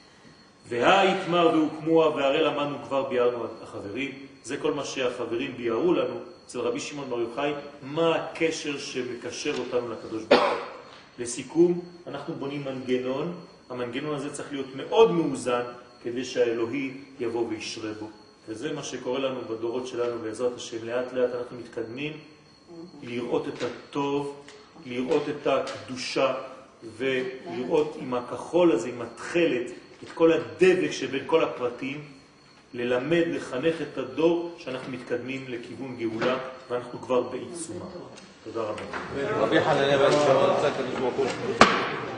והיתמר והוקמוה והרי למדנו כבר ביארנו החברים. זה כל מה שהחברים ביארו לנו אצל רבי שמעון בר יוחאי, מה הקשר שמקשר אותנו לקדוש ברוך הוא. לסיכום, אנחנו בונים מנגנון. המנגנון הזה צריך להיות מאוד מאוזן כדי שהאלוהי יבוא וישרה בו. וזה מה שקורה לנו בדורות שלנו בעזרת השם. לאט לאט אנחנו מתקדמים לראות את הטוב, לראות את הקדושה, ולראות עם הכחול הזה, עם התחלת, את כל הדבק שבין כל הפרטים, ללמד, לחנך את הדור שאנחנו מתקדמים לכיוון גאולה, ואנחנו כבר בעיצומה. תודה רבה.
רבי חנניה בן שמעון,